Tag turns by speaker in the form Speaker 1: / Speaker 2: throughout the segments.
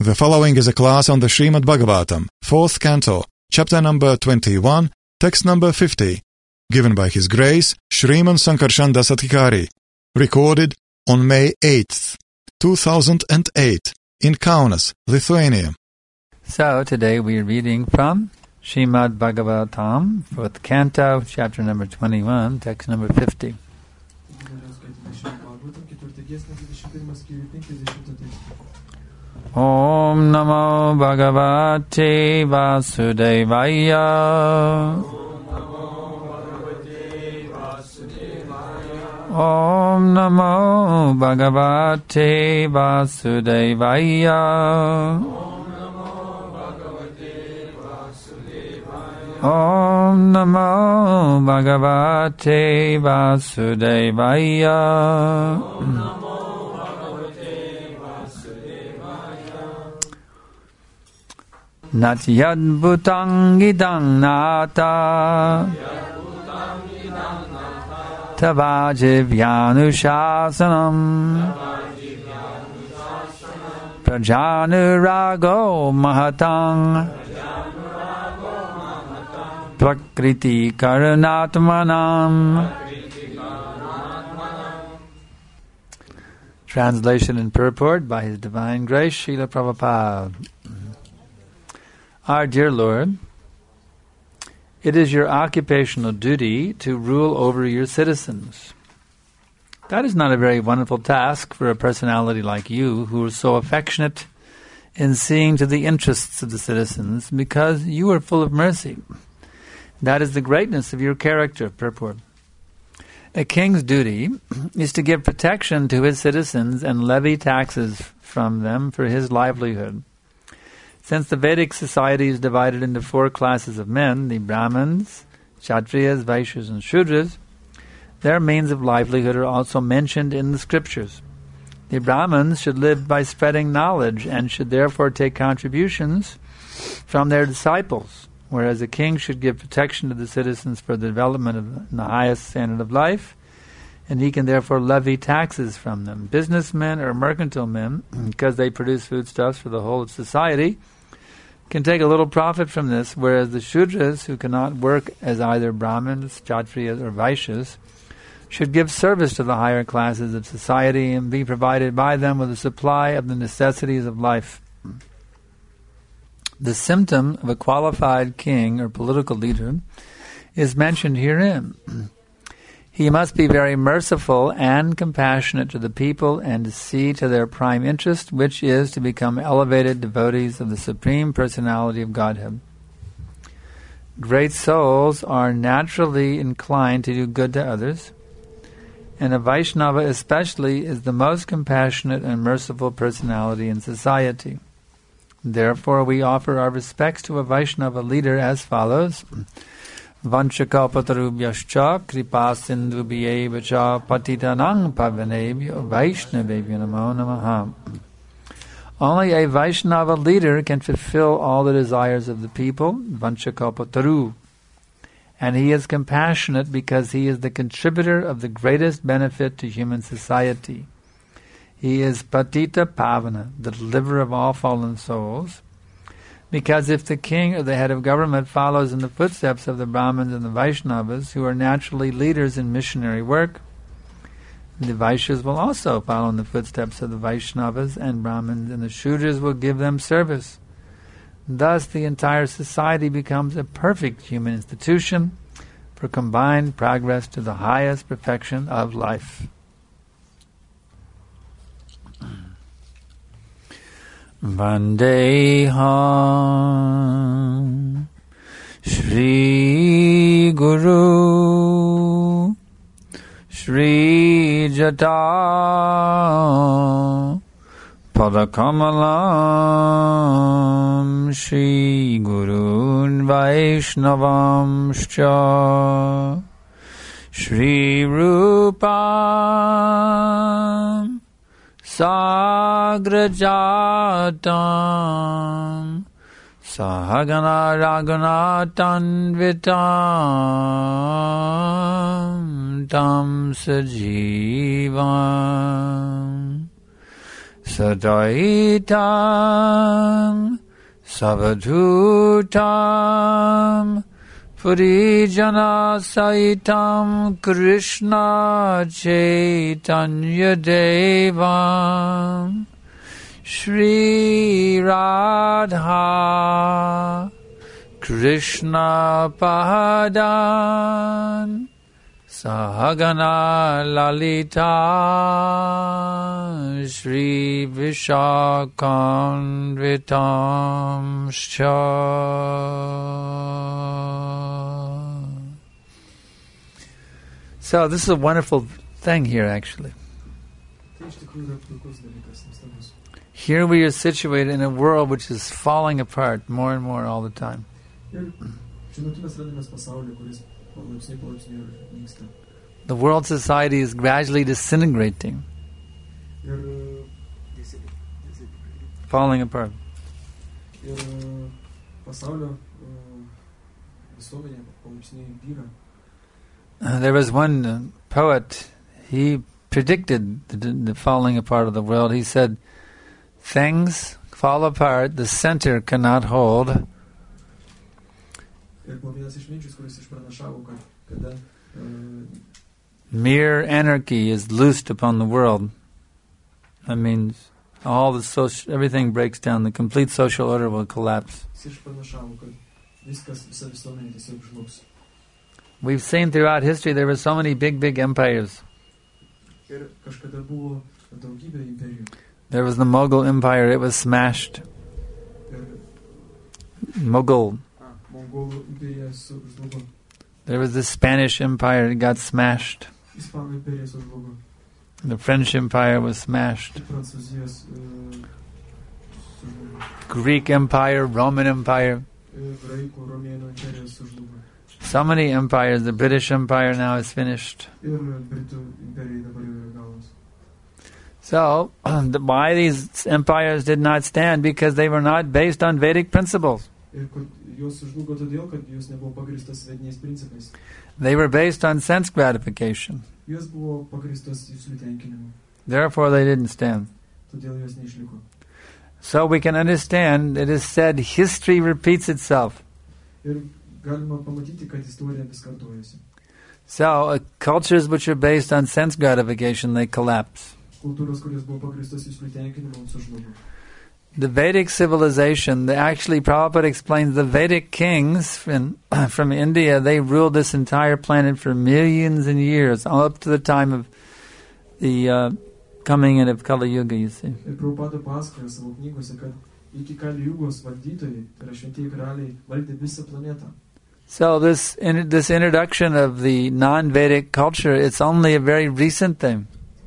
Speaker 1: The following is a class on the Srimad Bhagavatam, 4th Canto, chapter number 21, text number 50, given by His Grace Shriman Sankarshan Dasatikari, recorded on May 8th, 2008, in Kaunas, Lithuania.
Speaker 2: So today we are reading from Srimad Bhagavatam, 4th Canto, chapter number 21, text number 50. Om Namo Bhagavate Vasudevaya. Om Namo Bhagavate Vasudevaya. Om Namo Bhagavate Vasudevaya. Natyad bhutang idang nata tavajivyanushāsanam prajanurago mahatang prakriti karunatmanam. Translation and purport by His Divine Grace Srila Prabhupada. Our dear Lord, it is your occupational duty to rule over your citizens. That is not a very wonderful task for a personality like you, who is so affectionate in seeing to the interests of the citizens, because you are full of mercy. That is the greatness of your character, purport. A king's duty is to give protection to his citizens and levy taxes from them for his livelihood. Since the Vedic society is divided into 4 classes of men, the Brahmins, Kshatriyas, Vaishyas, and Shudras, their means of livelihood are also mentioned in the scriptures. The Brahmins should live by spreading knowledge and should therefore take contributions from their disciples, whereas a king should give protection to the citizens for the development of the highest standard of life, and he can therefore levy taxes from them. Businessmen or mercantile men, because they produce foodstuffs for the whole of society, can take a little profit from this, whereas the Shudras, who cannot work as either Brahmins, Kshatriyas, or Vaishyas, should give service to the higher classes of society and be provided by them with a supply of the necessities of life. The symptom of a qualified king or political leader is mentioned herein. He must be very merciful and compassionate to the people and to see to their prime interest, which is to become elevated devotees of the Supreme Personality of Godhead. Great souls are naturally inclined to do good to others, and a Vaishnava especially is the most compassionate and merciful personality in society. Therefore, we offer our respects to a Vaishnava leader as follows. Vanchakalpatarubhyascha kripasindhubhyevacha patitanang pavanebhyo Vaishnavebhyo namo namaha. Only a Vaishnava leader can fulfill all the desires of the people, Vanchakalpataru. And he is compassionate because he is the contributor of the greatest benefit to human society. He is Patita Pavana, the deliverer of all fallen souls, because if the king or the head of government follows in the footsteps of the Brahmins and the Vaishnavas, who are naturally leaders in missionary work, the Vaishyas will also follow in the footsteps of the Vaishnavas and Brahmins, and the Shudras will give them service. Thus the entire society becomes a perfect human institution for combined progress to the highest perfection of life. Vandeham Shri Guru Shri Jata Padakamalam Shri Gurun Vaishnavamscha Shri Rupam Sagrajatam Sahagana Raghunatanvitam Tam Sajivam Sadaitam Savadhutam Purijana Saitam Krishna Chaitanya Devam Shri Radha Krishna Padan Sahagana Lalita Shri Vishakanvitam Sha. So this is a wonderful thing here, actually. Here we are situated in a world which is falling apart more and more all the time. The world society is gradually disintegrating, falling apart. There was one poet, he predicted the falling apart of the world. He said, things fall apart, the center cannot hold. Mere anarchy is loosed upon the world. That means everything breaks down. The complete social order will collapse. We've seen throughout history there were so many big empires. There was the Mughal Empire, it was smashed. Mughal. There was the Spanish Empire, it got smashed. The French Empire was smashed. Greek Empire, Roman Empire. So many empires. The British Empire now is finished. So, why these empires did not stand? Because they were not based on Vedic principles. They were based on sense gratification. Therefore, they didn't stand. So we can understand, it is said, history repeats itself. So, cultures which are based on sense gratification, they collapse. The Vedic civilization, Prabhupada explains the Vedic kings from India, they ruled this entire planet for millions and years, up to the time of the coming in of Kali Yuga, you see. So this introduction of the non-Vedic culture, it's only a very recent thing.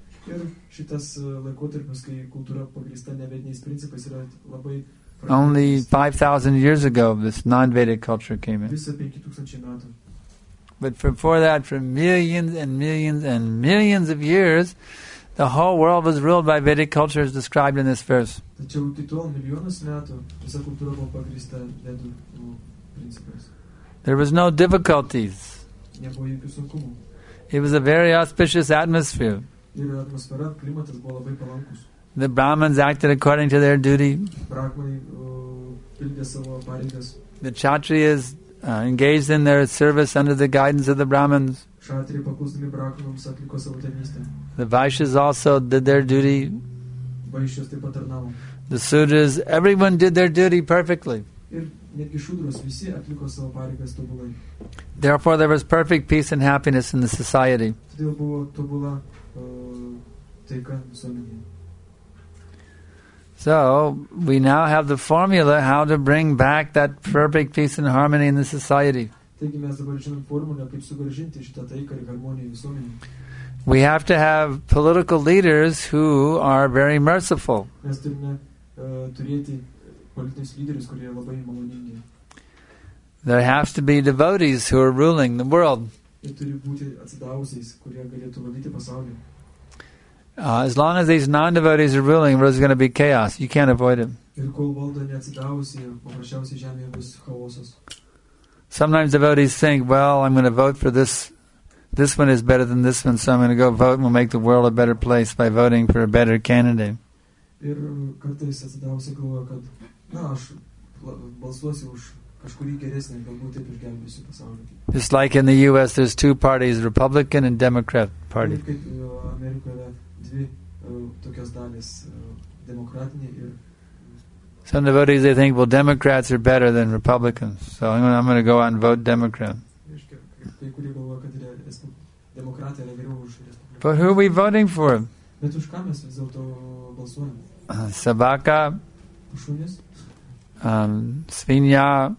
Speaker 2: Only 5,000 years ago, this non-Vedic culture came in. But before that, for millions and millions and millions of years, the whole world was ruled by Vedic culture as described in this verse. There was no difficulties. It was a very auspicious atmosphere. The Brahmins acted according to their duty. The Kshatriyas engaged in their service under the guidance of the Brahmins. The Vaishyas also did their duty. The Sudras, everyone did their duty perfectly. Therefore, there was perfect peace and happiness in the society. So, we now have the formula how to bring back that perfect peace and harmony in the society. We have to have political leaders who are very merciful. There has to be devotees who are ruling the world. As long as these non-devotees are ruling, there's going to be chaos. You can't avoid it. Sometimes devotees think, well, I'm going to vote for this. This one is better than this one, so I'm going to go vote and we'll make the world a better place by voting for a better candidate.
Speaker 3: Ir kartais atsidavus galvoju, kad, na, aš balsuosiu už kažkurį geresnį, galbūt taip išgelbėsiu pasaulį.
Speaker 2: Just like in the U.S., there's two parties, Republican and Democrat Party.
Speaker 3: Ir kaip Amerikoje yra dvi tokios dalis, demokratinė ir...
Speaker 2: Some devotees, they think, well, Democrats are better than Republicans, so I'm going to go out and vote Democrat.
Speaker 3: Kai kurie galvoja, kad demokratai yra geriau už Respubliką.
Speaker 2: But who are we voting for?
Speaker 3: Bet už ką mes vis dėlto balsuojame?
Speaker 2: Sabaka,
Speaker 3: Šunis,
Speaker 2: Svinya,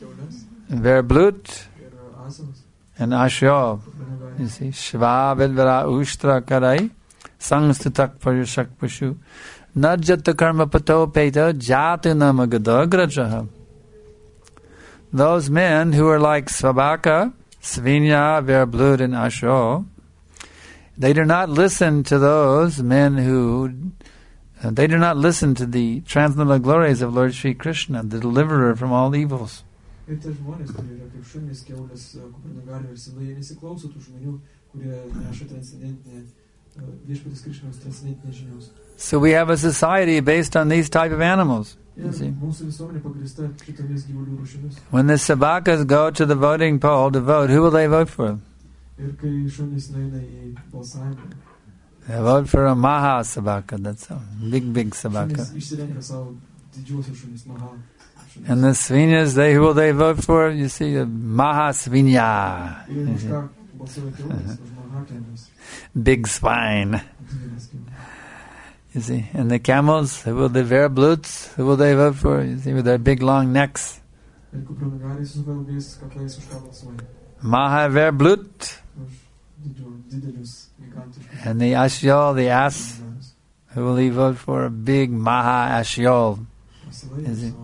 Speaker 2: Verblut,
Speaker 3: ir Asavas.
Speaker 2: and Ashyo. You see, Shva Vedvara Ushtra Karai, Sangstutak Parishak Pashu, Najata Karma Pato Peta, Jatinama Gadagrajaha. Those men who are like Sabaka, Svinya, Verblut, and Ashyo, they do not listen to those men who... they do not listen to the transcendental glories of Lord Sri Krishna, the deliverer from all evils.
Speaker 3: Ir tie žmonės, kurie yra kaip šunys, kiaulės, kupranugariai ir silai, jie nesiklauso tų žmonių, kurie neša transcendentinę, viešpaties Krishnos transcendentinę žinios.
Speaker 2: So we have a society based on these type of animals.
Speaker 3: Ir mūsų visuomenė pagrįsta kitomis gyvulių rūšimis.
Speaker 2: When the Sabakas go to the voting poll to vote, who will they vote for?
Speaker 3: Ir kai šunys nueina į balsavimą,
Speaker 2: They vote for a Maha Sabaka, that's a big Sabaka.
Speaker 3: šunys išsirenka savo didžiuosius šunys, Maha šunys.
Speaker 2: And the Svinyas, who will they vote for? You see, the Maha Svinya.
Speaker 3: Ir už ką balsuoja kiaulės, už Maha kiaulės.
Speaker 2: Big swine.
Speaker 3: Didelės kiaulės.
Speaker 2: You see, and the camels, who will the Verbluts, who will they vote for? You see, with their big long necks.
Speaker 3: Ir kupranugariai su ilgais kaklais už ką balsuoja.
Speaker 2: Maha Verblut.
Speaker 3: Už didelius gigantiškus.
Speaker 2: And the Ashyol, the ass, who will he vote for? A big Maha Ashyol. Is it?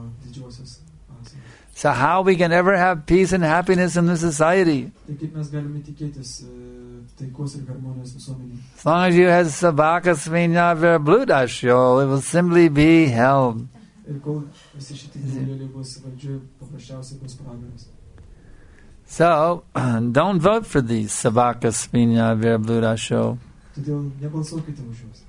Speaker 2: So how we can ever have peace and happiness in the society?
Speaker 3: Tai kaip mes galime tikėtis taikos ir harmonijos visuomenėje?
Speaker 2: As long as you have Sabaka Svinya Verblut Ashyol, it will simply be hell.
Speaker 3: Ir kol visi šitie gyvūliai bus valdžioje, paprasčiausiai bus pragaras.
Speaker 2: So, don't vote for these Sabaka Svinya Verblut Ashyol.
Speaker 3: Todėl nebalsuokite už juos.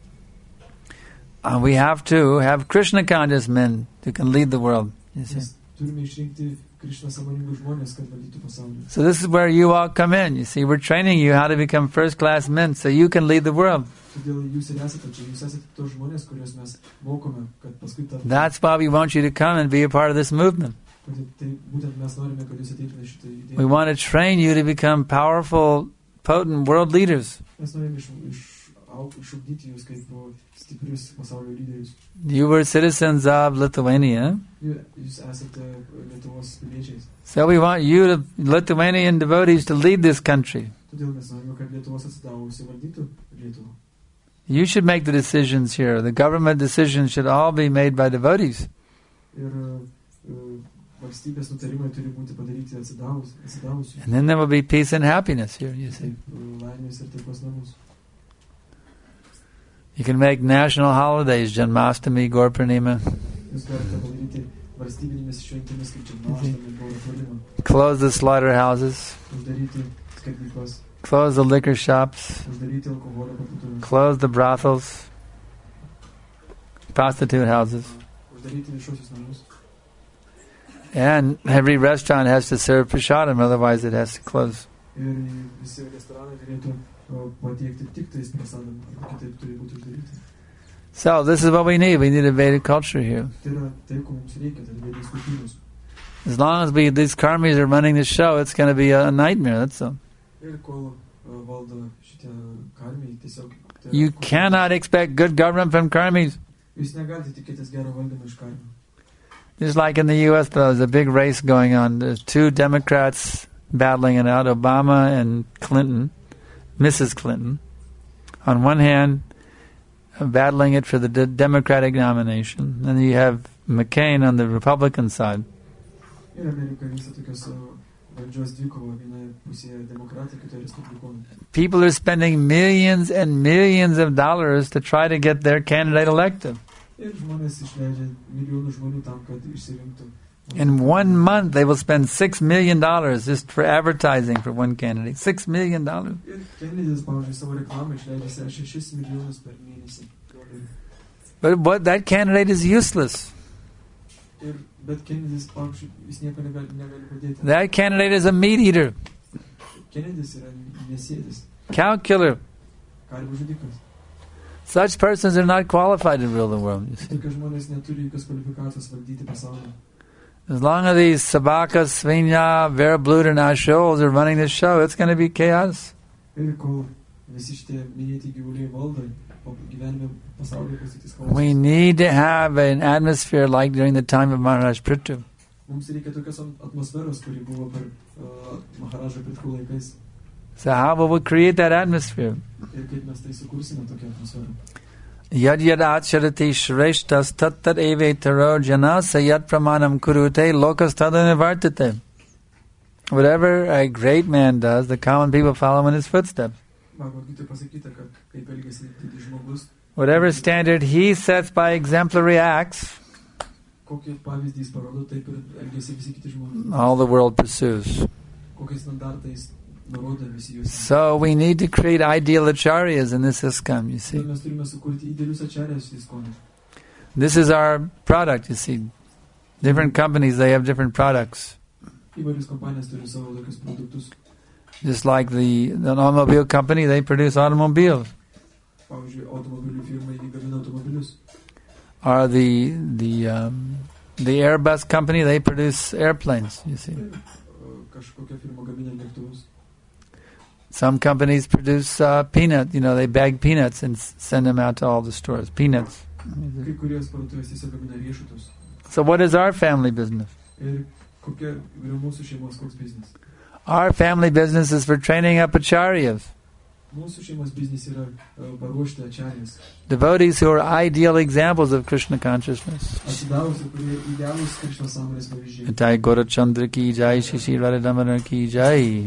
Speaker 2: We have to have Krishna conscious men who can lead the world. You see?
Speaker 3: Mes turime išrinkti Krishna sąmoningus žmonės, kad valdytų pasaulį.
Speaker 2: So this is where you all come in. You see, we're training you how to become first-class men so you can lead the world.
Speaker 3: Todėl jūs ir esate čia. Jūs esate tos žmonės, kuriuos mes mokome, kad paskui tą...
Speaker 2: That's why we want you to come and be a part of this movement.
Speaker 3: Tai būtent mes norime, kad jūs ateitumėte šitą idėją.
Speaker 2: We want to train you to become powerful, potent world leaders.
Speaker 3: Mes norime išugdyti jūs kaip stiprius pasaulio lyderius.
Speaker 2: You were citizens of Lithuania.
Speaker 3: Jūs esate Lietuvos piliečiais.
Speaker 2: So we want you, Lithuanian devotees, to lead this country.
Speaker 3: Todėl mes norime, kad Lietuvos atsidavusi valdytų Lietuvą.
Speaker 2: You should make the decisions here. The government decisions should all be made by devotees.
Speaker 3: Ir valstybės nutarimai turi būti padaryti atsidavusių.
Speaker 2: And then there will be peace and happiness here, you see.
Speaker 3: Laimės ir taikos namus.
Speaker 2: You can make national holidays, Janmashtami, Gaur Purnima.
Speaker 3: Jūs galite padaryti valstybinėmis šventėmis kaip Janmashtami, Gaur Purnima.
Speaker 2: Close the slaughterhouses.
Speaker 3: Uždaryti skerdyklas.
Speaker 2: Close the liquor shops.
Speaker 3: Uždaryti alkoholio parduotuves.
Speaker 2: Close the brothels. Prostitute houses.
Speaker 3: Uždaryti viešuosius namus.
Speaker 2: And every restaurant has to serve prasadam, otherwise it has to close.
Speaker 3: Ir visi restoranai turėtų patiekti tik tais prasadam, kitaip turi būti uždaryti.
Speaker 2: So this is what we need. We need a Vedic culture here.
Speaker 3: Tai yra tai, ko mums reikia, tai Vedinis kultūros.
Speaker 2: As long as these karmis are running the show, it's going to be a nightmare, that's all.
Speaker 3: Ir kol valdo šitie karmiai, tiesiog...
Speaker 2: You cannot expect good government from karmis.
Speaker 3: Jūs negalite tikėtis gero valdymo iš karmių.
Speaker 2: Just like in the U.S., there's a big race going on. There's two Democrats battling it out, Obama and Clinton, Mrs. Clinton. On one hand, battling it for the Democratic nomination. Then you have McCain on the Republican side.
Speaker 3: Ir Amerika vyksta tokios valdžios dvikova, viena pusėje demokratai, kitoje respublikonai. People
Speaker 2: are spending millions and millions of dollars to try to get their candidate elected.
Speaker 3: Ir žmonės išleidžia milijonų žmonių tam, kad išsirinktų.
Speaker 2: In 1 month, they will spend $6 million just for advertising for one candidate. $6 million.
Speaker 3: Ir Kennedy's, pavyzdžiui, savo reklamą išleidžia $6 milijonus per mėnesį.
Speaker 2: But that candidate is useless.
Speaker 3: Bet Kennedys, pavyzdžiui, jis nieko negali padėti.
Speaker 2: That candidate is a meat eater.
Speaker 3: Kennedys yra mėsėdis,
Speaker 2: Cow killer.
Speaker 3: karvių žudikas.
Speaker 2: Such persons are not qualified to rule the world, you see.
Speaker 3: Tokie žmonės neturi jokios kvalifikacijos valdyti pasaulį.
Speaker 2: As long as these Sabaka, Svinya, Vera Bluter, and Ashols are running this show, it's going to be chaos.
Speaker 3: Ir kol visi šitie minėti gyvuliai valdo, o gyvenime pasaulyje pasitys chaosas.
Speaker 2: We need to have an atmosphere like during the time of Maharaj Prithu.
Speaker 3: Mums reikia tokios atmosferos, kuri buvo per Maharažą Prithu laikais.
Speaker 2: So how will we create that atmosphere?
Speaker 3: Ir kaip mes tai sukursime tokią atmosferą.
Speaker 2: Yad yad acharati shreshtas tat tat eve taro janasa yad pramanam kurute lokas tadanivartate. Whatever a great man does, the common people follow in his footsteps.
Speaker 3: Bhagavad Gita pasakyta, kad kaip elgiasi didis žmogus,
Speaker 2: Whatever standard he sets by exemplary acts,
Speaker 3: kokį pavyzdį jis parodo, taip ir elgiasi visi kiti žmonės.
Speaker 2: all the world pursues.
Speaker 3: Kokiais standartais nurodo visi juos.
Speaker 2: So we need to create ideal acharyas in this ISKCON, you see.
Speaker 3: Todėl mes turime sukurti idealius ačarės ISKCON.
Speaker 2: This is our product, you see. Different companies, they have different products.
Speaker 3: Įvairios kompanijos turi savo tokius produktus.
Speaker 2: Just like the automobile company, they produce automobiles.
Speaker 3: Pavyzdžiui, automobilių firmai gamina automobilius.
Speaker 2: Or the Airbus company, they produce airplanes, you see.
Speaker 3: Kažkokia firma gamina lėktuvus.
Speaker 2: Some companies produce peanut, they bag peanuts and send them out to all the stores. Peanuts.
Speaker 3: Kai kurios parduotuvės tiesiog gamina riešutus.
Speaker 2: So what is our family business?
Speaker 3: Ir kokia yra mūsų šeimos koks biznis?
Speaker 2: Our family business is for training up acharyas.
Speaker 3: Mūsų šeimos biznis yra paruošti ačarės.
Speaker 2: Devotees who are ideal examples of Krishna consciousness.
Speaker 3: Atsidavusi, kurie idealūs Krishna sąmonės pavyzdžiai.
Speaker 2: Jai Gaurachandra ki jai, Shri Radhamana ki jai.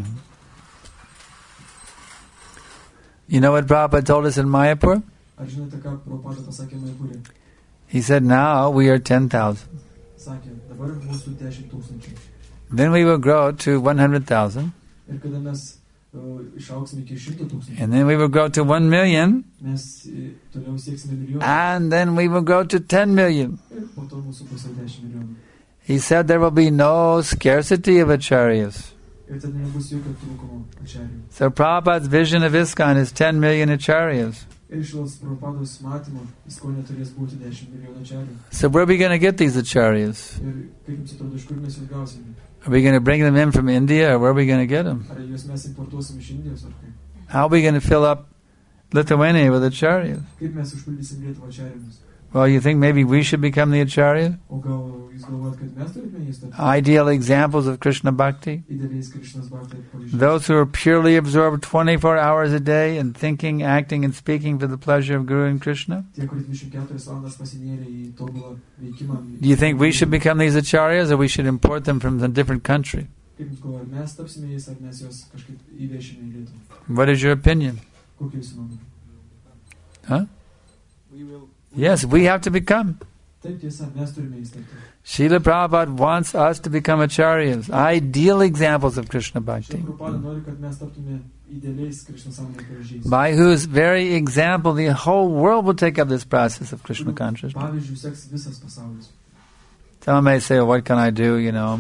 Speaker 2: You know what Prabhupada told us in Mayapur?
Speaker 3: Ar žinote, ką Prabhupada pasakė Mayapure?
Speaker 2: He said, now we are 10,000.
Speaker 3: Sakė, dabar mūsų 10,000.
Speaker 2: Then we will grow to 100,000.
Speaker 3: Ir kada mes išaugsime iki 100,000,
Speaker 2: And then we will grow to 1 million.
Speaker 3: mes toliau sieksime milijoną.
Speaker 2: And then we will grow to 10 million.
Speaker 3: Ir po to mūsų bus 10 milijonų.
Speaker 2: He said there will be no scarcity of acharyas.
Speaker 3: Ir tada nebus jokio trūkumo ačarijų.
Speaker 2: So Prabhupada's vision of ISKCON is 10 million acharyas.
Speaker 3: Ir iš tos Prabhupados matymo ISKCON turės būti 10 milijonų ačarijų.
Speaker 2: So where are we going to get these acharyas?
Speaker 3: Ir kaip jums atrodo, iš kur mes juos gausime?
Speaker 2: Are we going to bring them in from India, or where are we going to get them?
Speaker 3: Ar juos mes importuosim iš Indijos ar kaip?
Speaker 2: How are we going to fill up Lithuania with acharyas?
Speaker 3: Kaip mes užpildysim Lietuvą ačarijomis?
Speaker 2: Well, you think maybe we should become the acharya?
Speaker 3: O gal jūs galvojat, kad mes turime jais tapti
Speaker 2: Ideal examples of Krishna bhakti?
Speaker 3: idealiais Krishnos bhakti pavyzdžiais?
Speaker 2: Those who are purely absorbed 24 hours a day in thinking, acting, and speaking for the pleasure of Guru and Krishna?
Speaker 3: Tie, kurie 24 valandas pasinėrė į tobulą veikimą.
Speaker 2: Do you think we should become these acharyas, or we should import them from a different country?
Speaker 3: Kaip jūs galvojat, mes tapsime jais, ar mes juos kažkaip įvešime į Lietuvą?
Speaker 2: What is your opinion?
Speaker 3: Kokia jūsų nuomonė?
Speaker 2: Huh? Yes, we have to become.
Speaker 3: Taip tiesa, mes turime jais tapti.
Speaker 2: Srila Prabhupada wants us to become acharyas, ideal examples of Krishna bhakti,
Speaker 3: Prabhupada nori, kad mes taptume idealiais Krishnos sąmonės pavyzdžiais.
Speaker 2: by whose very example the whole world will take up this process of Krishna consciousness.
Speaker 3: Pavyzdžių seks visas pasaulis.
Speaker 2: Someone may say, well, what can I do,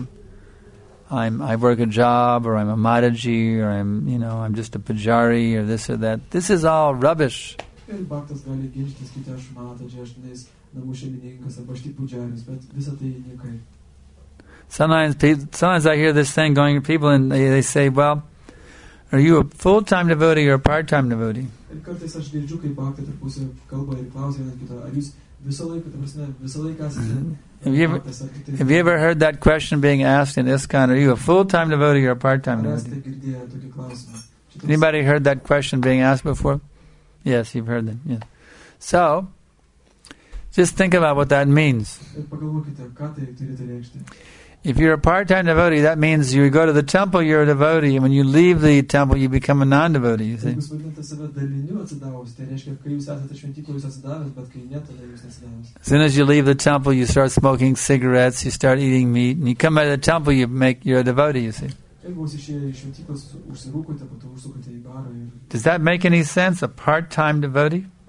Speaker 2: I work a job, or I'm a Mataji, or I'm just a Pujari, or this or that. This is all rubbish.
Speaker 3: Ir bhaktas gali ginčytis, kiti aš Mataji, aš tenais namų šeimininkas, arba aš tik pudžiaris, bet visą tai niekai.
Speaker 2: Sometimes I hear this thing going to people, and they say, well, are you a full-time devotee or a part-time devotee?
Speaker 3: Ir kartais aš girdžiu, kai bhaktai tarpusavy kalba ir klausia vienas kito, ar jūs visą laiką esate bhaktas, ar kitaip?
Speaker 2: Have you ever heard that question being asked in ISKCON? Are you a full-time devotee or a part-time
Speaker 3: Ar
Speaker 2: devotee?
Speaker 3: esate girdėję tokį klausimą?
Speaker 2: Anybody heard that question being asked before? Yes, you've heard that. Yeah. So, just think about what that means.
Speaker 3: Ir pagalvokite, ką tai turėtų reikšti.
Speaker 2: If you're a part-time devotee, that means you go to the temple, you're a devotee, and when you leave the temple, you become a non-devotee, you see.
Speaker 3: Jeigu jūs vadinate save daliniu atsidavus, tai reiškia, kai jūs esate šventykloje, jūs atsidavęs, bet kai ne, tada jūs neatsidavęs.
Speaker 2: As soon as you leave the temple, you start smoking cigarettes, you start eating meat, and you come out of the temple, you're a devotee, you see.
Speaker 3: Jeigu jūs išėję iš šventyklos, užsirūkote, po to užsukote į barą ir
Speaker 2: Does that make any sense, a part-time devotee?
Speaker 3: ar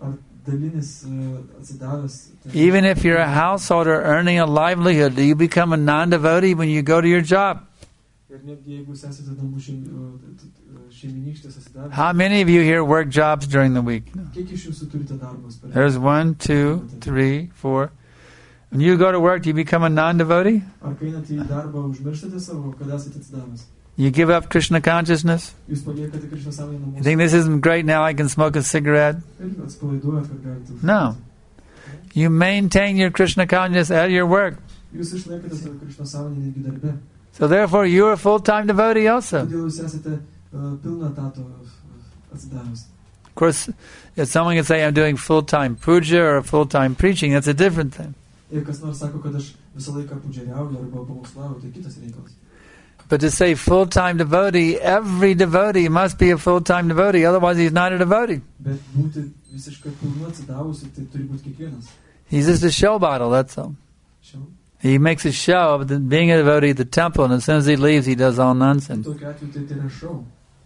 Speaker 3: dalinis atsidavęs.
Speaker 2: Even if you're a householder earning a livelihood, do you become a non-devotee when you go to your job?
Speaker 3: Ir netgi jeigu jūs esate namų šeimynykštės atsidavęs.
Speaker 2: How many of you here work jobs during the week?
Speaker 3: Kiek iš jūsų turite darbus?
Speaker 2: There's 1, 2, 3, 4. When you go to work, do you become a non-devotee?
Speaker 3: Ar kai einate į darbą užmirštate savo, kad esate atsidavęs?
Speaker 2: You give up Krishna consciousness?
Speaker 3: Jūs paliekate Krishna sąmonę namuose?
Speaker 2: You think this isn't great, now I can smoke a cigarette?
Speaker 3: Ir atsipalaiduojat, kad galite.
Speaker 2: No. You maintain your Krishna consciousness at your work.
Speaker 3: Jūs išlaikate savo Krishna sąmonę netgi darbe.
Speaker 2: So therefore, you're a full-time devotee also.
Speaker 3: Todėl jūs esate pilna etato atsidavęs.
Speaker 2: Of course, if someone can say I'm doing full-time puja or full-time preaching, that's a different thing.
Speaker 3: Ir kas nors sako, kad aš visą laiką pudžiariauju arba pamokslauju, tai kitas reikalas.
Speaker 2: But to say full-time devotee, every devotee must be a full-time devotee, otherwise he's not a devotee.
Speaker 3: Bet būti visiškai pilnu atsidavusi, tai turi būti kiekvienas.
Speaker 2: He's just a show bottle, that's all.
Speaker 3: Show?
Speaker 2: He makes a show of being a devotee at the temple, and as soon as he leaves, he does all nonsense.
Speaker 3: Tokiu atveju tai yra show.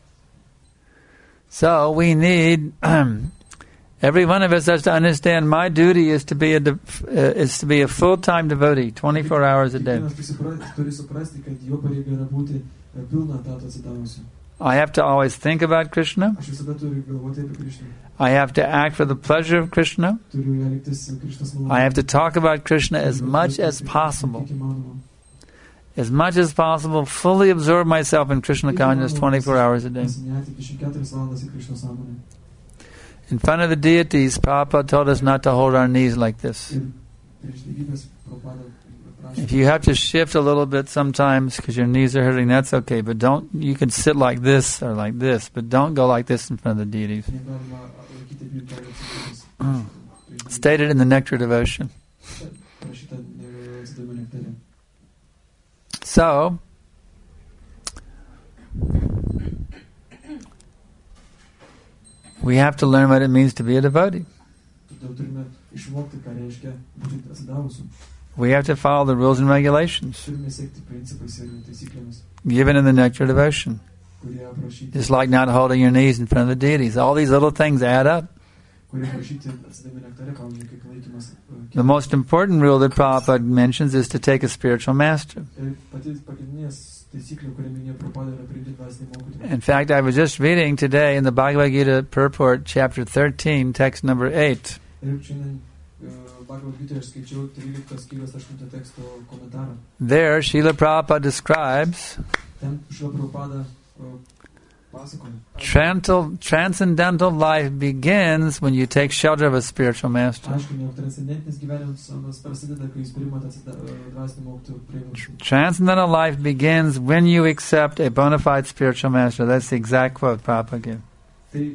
Speaker 2: So we need... Every one of us has to understand my duty is to be a full-time devotee, 24 hours a day. I have to always think about Krishna. I have to act for the pleasure of Krishna. I have to talk about Krishna as much as possible. As much as possible, fully absorb myself in Krishna consciousness 24 hours a day. In front of the deities, Prabhupada told us not to hold our knees like this. If you have to shift a little bit sometimes because your knees are hurting, that's okay. But don't. You can sit like this or like this, but don't go like this in front of the deities. Stated in the Nectar Devotion. So, we have to learn what it means to be a devotee. We have to follow the rules and regulations given in the Nectar Devotion. Just like not holding your knees in front of the deities. All these little things add up. The most important rule that Prabhupada mentions is to take a spiritual master. In fact, I was just reading today in the Bhagavad Gita Purport, chapter 13, text number 8. There, Srila Prabhupada describes transcendental life begins when you take shelter of a spiritual master. Transcendental life begins when you accept a bona fide spiritual master. That's the exact quote Prabhupada gave.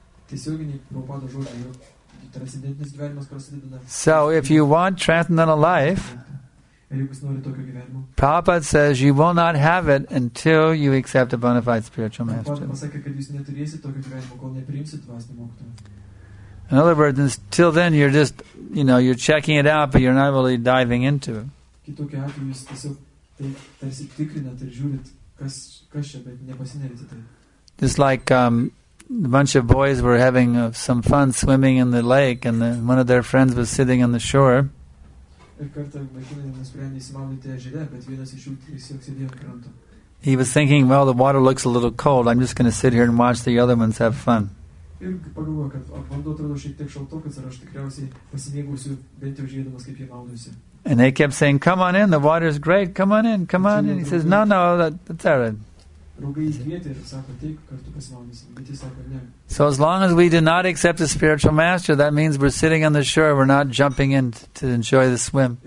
Speaker 2: So if you want transcendental life, Prabhupada says you will not have it until you accept a bona fide spiritual master. In other words, until then you're just, you're checking it out, but you're not really diving into it. Just like a bunch of boys were having some fun swimming in the lake, and one of their friends was sitting on the shore. He was thinking, well, the water looks a little cold. I'm just going to sit here and watch the other ones have fun. And they kept saying, come on in, the water's great, come on in, come on in. He says, no, that's all right. So as long as we do not accept a spiritual master, that means we're sitting on the shore, we're not jumping in to enjoy the swim.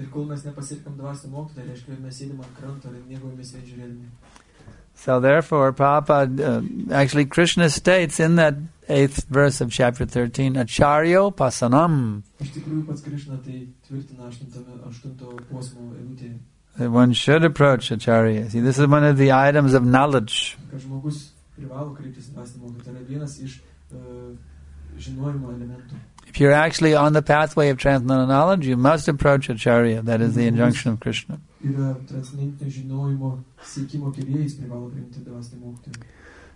Speaker 2: So therefore, Prabhupada, actually Krishna states in that 8th verse of chapter 13, Acharyo Pasanam. That one should approach Acharya. See, this is one of the items of knowledge. If you're actually on the pathway of transcendental knowledge, you must approach Acharya. That is the injunction of Krishna.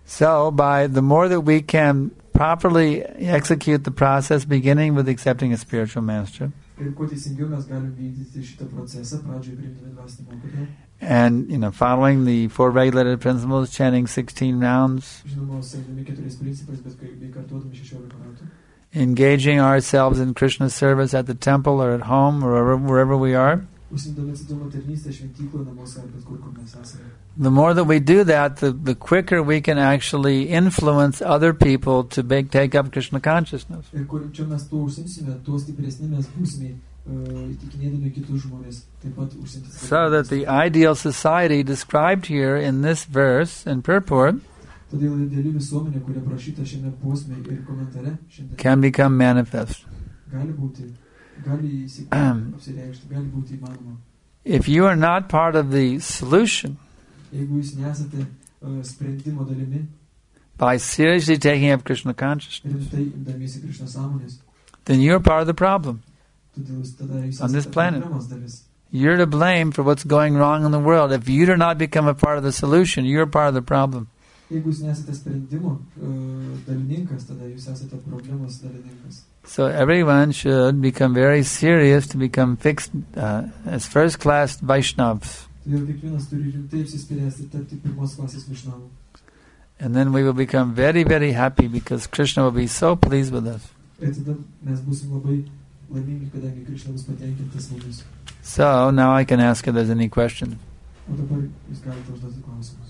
Speaker 2: So, by the more that we can properly execute the process, beginning with accepting a spiritual master,
Speaker 3: Ir kuo teisingiau mes galim vykdyti šitą procesą, pradžioje priimdami dvasinį mokytoją.
Speaker 2: and following the 4 regulated principles, chanting 16 rounds,
Speaker 3: Žinoma, sekdami 4 principais, bet bei kartuodami 16 ratų.
Speaker 2: engaging ourselves in Krishna service at the temple or at home or wherever we are.
Speaker 3: Užsimdami atsidumo tarnystę šventykloje, namuose ar bet kur mes esame.
Speaker 2: The more that we do that, the quicker we can actually influence other people to take up Krishna consciousness.
Speaker 3: Ir kur čia mes tuo užsimsime, tuo stipresni mes būsime įtikinėdami kitus žmonės, taip pat užsimtis.
Speaker 2: So that the ideal society described here in this verse and purport
Speaker 3: Todėl ideali visuomenė, kuria prašyta šiame posme ir komentare, šiandien
Speaker 2: can become manifest.
Speaker 3: gali apsireikšti, gali būti įmanoma.
Speaker 2: If you are not part of the solution
Speaker 3: Jeigu jūs nesate sprendimo dalimi,
Speaker 2: by seriously taking up Krishna consciousness,
Speaker 3: rimtai imdamiesi Krishna sąmonės,
Speaker 2: then you're part of the problem.
Speaker 3: todėl tada jūs
Speaker 2: On this
Speaker 3: esate
Speaker 2: planet.
Speaker 3: problemos dalis.
Speaker 2: You're to blame for what's going wrong in the world. If you do not become a part of the solution, you're part of the problem.
Speaker 3: Jeigu jūs nesate sprendimo dalininkas, tada jūs esate problemos dalininkas.
Speaker 2: So everyone should become very serious to become fixed as first-class Vaishnavas.
Speaker 3: Todėl kiekvienas turi rimtai apsispręsti tapti pirmos klasės Vaishnavu.
Speaker 2: And then we will become very, very happy because Krishna will be so pleased with us.
Speaker 3: Ir tada mes būsim labai laimingi, kadangi Krishna bus patenkintas mumis.
Speaker 2: So now I can ask if there's any questions.
Speaker 3: O dabar jūs galite užduoti klausimus.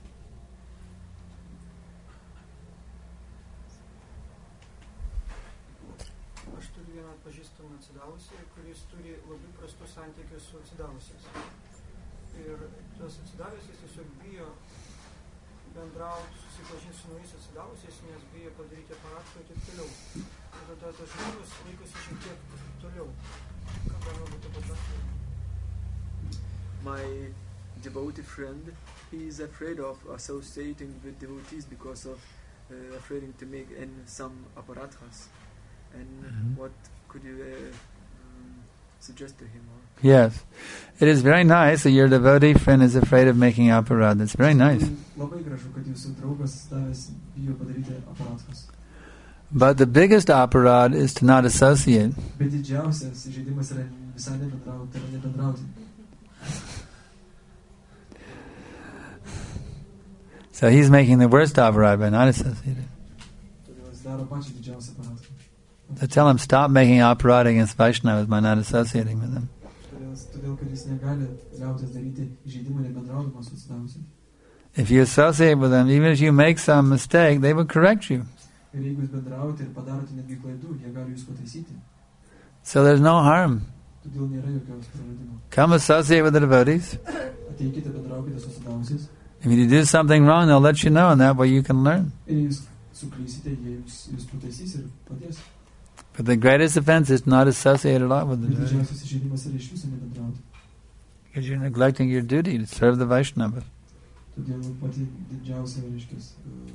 Speaker 4: Aš turiu vieną pažįstamą atsidavusį, kuris turi labai prastus santykius su atsidavusiais. Ir tas atsidavusiais tiesiog bijo bendrauti, susipažinti su naujais atsidavusiais, nes bijo padaryti aparatą ir taip toliau. Ir tada tas žmogus laikosi šiek tiek toliau. Ką galima būtų pasakyti?
Speaker 5: My devotee friend, he is afraid of associating with devotees because of afraid to make some aparathas. And what could you suggest to him?
Speaker 2: Yes. It is very nice that your devotee friend is afraid of making aparad. It's very nice.
Speaker 3: Labai gražu, kad jūsų draugas tavęs bijo padaryti aparatus.
Speaker 2: But the biggest aparad is to not associate.
Speaker 3: Bet didžiausias žaidimas yra visai nebendrauti, tai yra nebendrauti.
Speaker 2: So he's making the worst aparad by not associating.
Speaker 3: Todėl jis daro pačią didžiausią aparatą.
Speaker 2: So tell him stop making aparad against Vaishnavas by not associating with them.
Speaker 3: Todėl, kad jis negali liautis daryti žaidimą nebendraudamas su atsidavusiais.
Speaker 2: If you associate with them, even if you make some mistake, they will correct you.
Speaker 3: Ir jeigu jūs bendraujate ir padarote netgi klaidų, jie gali jūs pataisyti.
Speaker 2: So there's no harm.
Speaker 3: Todėl nėra jokios praradimo.
Speaker 2: Come associate with the devotees.
Speaker 3: Ateikite, bendraukite su atsidavusiais.
Speaker 2: If you do something wrong, they'll let you know, and that way you can learn.
Speaker 3: Ir jūs suklysite, jie jūs pataisys ir padės.
Speaker 2: But the greatest offense is not associate at all with the
Speaker 3: Ir
Speaker 2: devotees.
Speaker 3: didžiausias žaidimas yra iš viso nebendrauti.
Speaker 2: Because you're neglecting your duty to serve the Vaishnavas.
Speaker 3: Todėl pati didžiausia reiškės.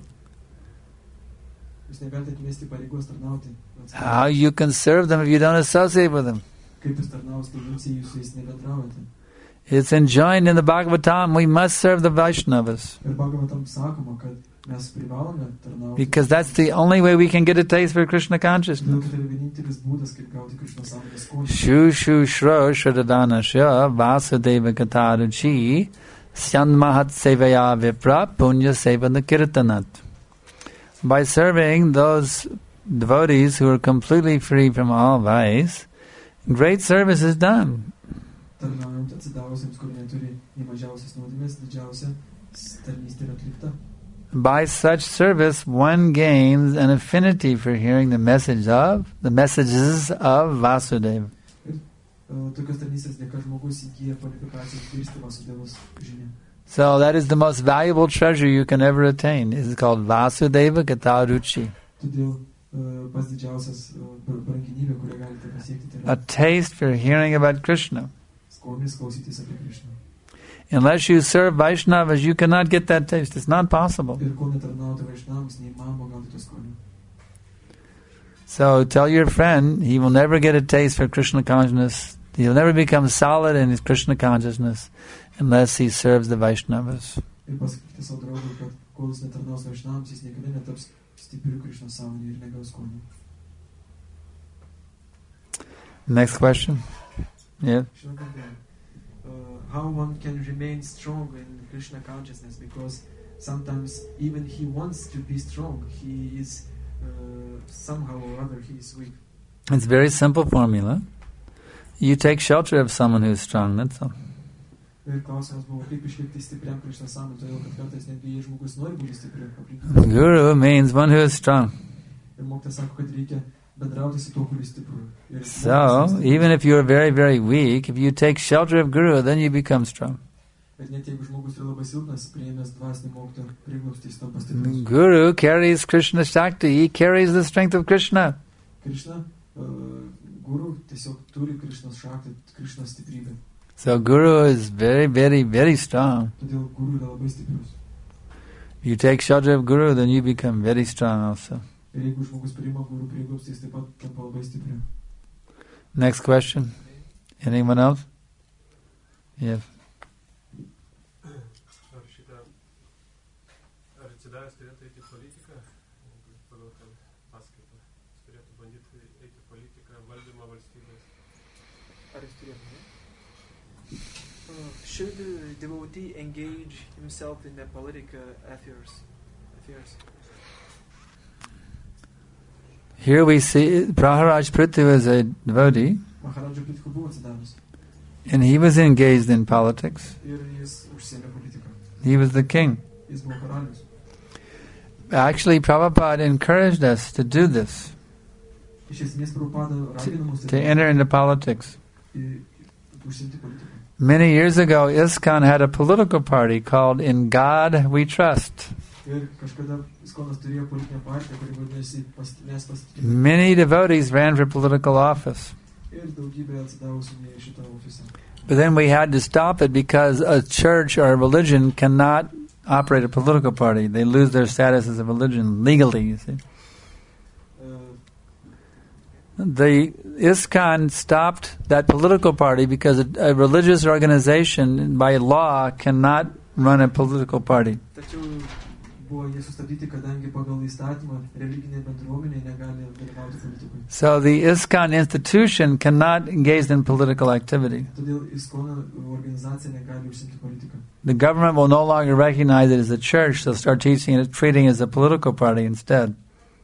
Speaker 3: Jūs negalite atmesti pareigos tarnauti.
Speaker 2: How you can serve them if you don't associate with them?
Speaker 3: Kaip jūs tarnausite, jums jūs su jais nebendraujate.
Speaker 2: It's enjoined in the Bhagavatam, we must serve the Vaishnavas.
Speaker 3: Ir Bhagavatam sakoma, kad mes privalome tarnauti.
Speaker 2: Because that's the only way we can get a taste for Krishna consciousness.
Speaker 3: Todėl tai yra vienintelis būdas, kaip gauti Krishna sąmonės skonį.
Speaker 2: Shu shu shro shradhanasya vasudeva kataruchi syanmahat sevaya vipra punya sevana kirtanat. By serving those devotees who are completely free from all vice, great service is done.
Speaker 3: Tarnaujant atsidavusiems, kurie neturi nei mažiausias nuodėmės, didžiausia tarnystė yra atlikta.
Speaker 2: By such service, one gains an affinity for hearing the messages of Vasudeva.
Speaker 3: Tokios tarnystės dėka žmogus įgyja kvalifikaciją išgirsti Vasudevos žinią.
Speaker 2: So that is the most valuable treasure you can ever attain. It's called Vasudeva Kataruchi.
Speaker 3: Todėl pas didžiausias brangenybė, kurią galite pasiekti, tai
Speaker 2: A
Speaker 3: yra
Speaker 2: taste for hearing about Krishna.
Speaker 3: skonis klausytis apie Krishną.
Speaker 2: Unless you serve Vaishnavas, you cannot get that taste. It's not possible.
Speaker 3: Ir kol netarnauti Vaishnavams, neįmanoma gauti to skonį.
Speaker 2: So tell your friend he will never get a taste for Krishna consciousness. He'll never become solid in his Krishna consciousness unless he serves the Vaishnavas.
Speaker 3: Ir pasakykite savo draugui, kad kol jis netarnaus Vaišnavams, jis niekada netaps stipriu Krišnos sąmonė ir negaus skonio.
Speaker 2: Next question. Yeah.
Speaker 3: How one can remain strong in Krishna consciousness, because sometimes even he wants to be strong, he is somehow or other he is weak.
Speaker 2: It's a very simple formula. You take shelter of someone who's strong, that's all.
Speaker 3: Ir klausimas buvo, kaip išlikti stipriam Krishna sąmonė, todėl kad kartais netgi jei žmogus nori būti stipriu, aplinkui.
Speaker 2: Guru means one who is strong.
Speaker 3: Ir mokytojas sako, kad reikia bendrauti su tuo, kuris stiprus.
Speaker 2: So, even if you are very, very weak, if you take shelter of Guru, then you become strong.
Speaker 3: Ir net jeigu žmogus yra labai silpnas, priėmęs dvasinį mokytoją, prieglobstį, jis tampa stiprus.
Speaker 2: Guru carries Krishna Shakti. He carries the strength of Krishna.
Speaker 3: Krishna, Guru tiesiog turi Krishnos Shakti, Krishnos stiprybę.
Speaker 2: So Guru is very, very, very strong.
Speaker 3: Todėl Guru yra labai stiprus.
Speaker 2: If you take shelter of Guru, then you become very strong also.
Speaker 3: Ir jeigu žmogus priima Guru prieglobstį, jis taip pat tampa labai stipriu.
Speaker 2: Next question. Anyone else? Yes.
Speaker 5: Should the devotee engage himself in the political affairs?
Speaker 2: Here we see Praharaj Prithu is a devotee,
Speaker 3: Maharaja Prithu buvo atsidavęs.
Speaker 2: and he was engaged in politics.
Speaker 3: Ir jis užsiėmė politiką.
Speaker 2: He was the king.
Speaker 3: Jis buvo karalius.
Speaker 2: Actually, Prabhupada encouraged us to do this,
Speaker 3: Iš esmės Prabhupada ragino mus
Speaker 2: to enter into politics.
Speaker 3: užsiimti politiką.
Speaker 2: Many years ago, ISKCON had a political party called In God We Trust.
Speaker 3: Ir kažkada Iskonas turėjo politinę partiją, kuri vadinasi Mes pasitikime.
Speaker 2: Many devotees ran for political office.
Speaker 3: Ir daugybė atsidavusių į šitą ofisą.
Speaker 2: But then we had to stop it because a church or a religion cannot operate a political party. They lose their status as a religion legally, you see. The ISKCON stopped that political party because a religious organization by law cannot run a political party.
Speaker 3: Tačiau buvo jie sustabdyti, kadangi pagal įstatymą religinė bendruomenė negali dalyvauti politikoje.
Speaker 2: So the ISKCON institution cannot engage in political activity.
Speaker 3: Todėl Iskono organizacija negali užsiimti politiką.
Speaker 2: The government will no longer recognize it as a church. They'll start treating it as a political party instead.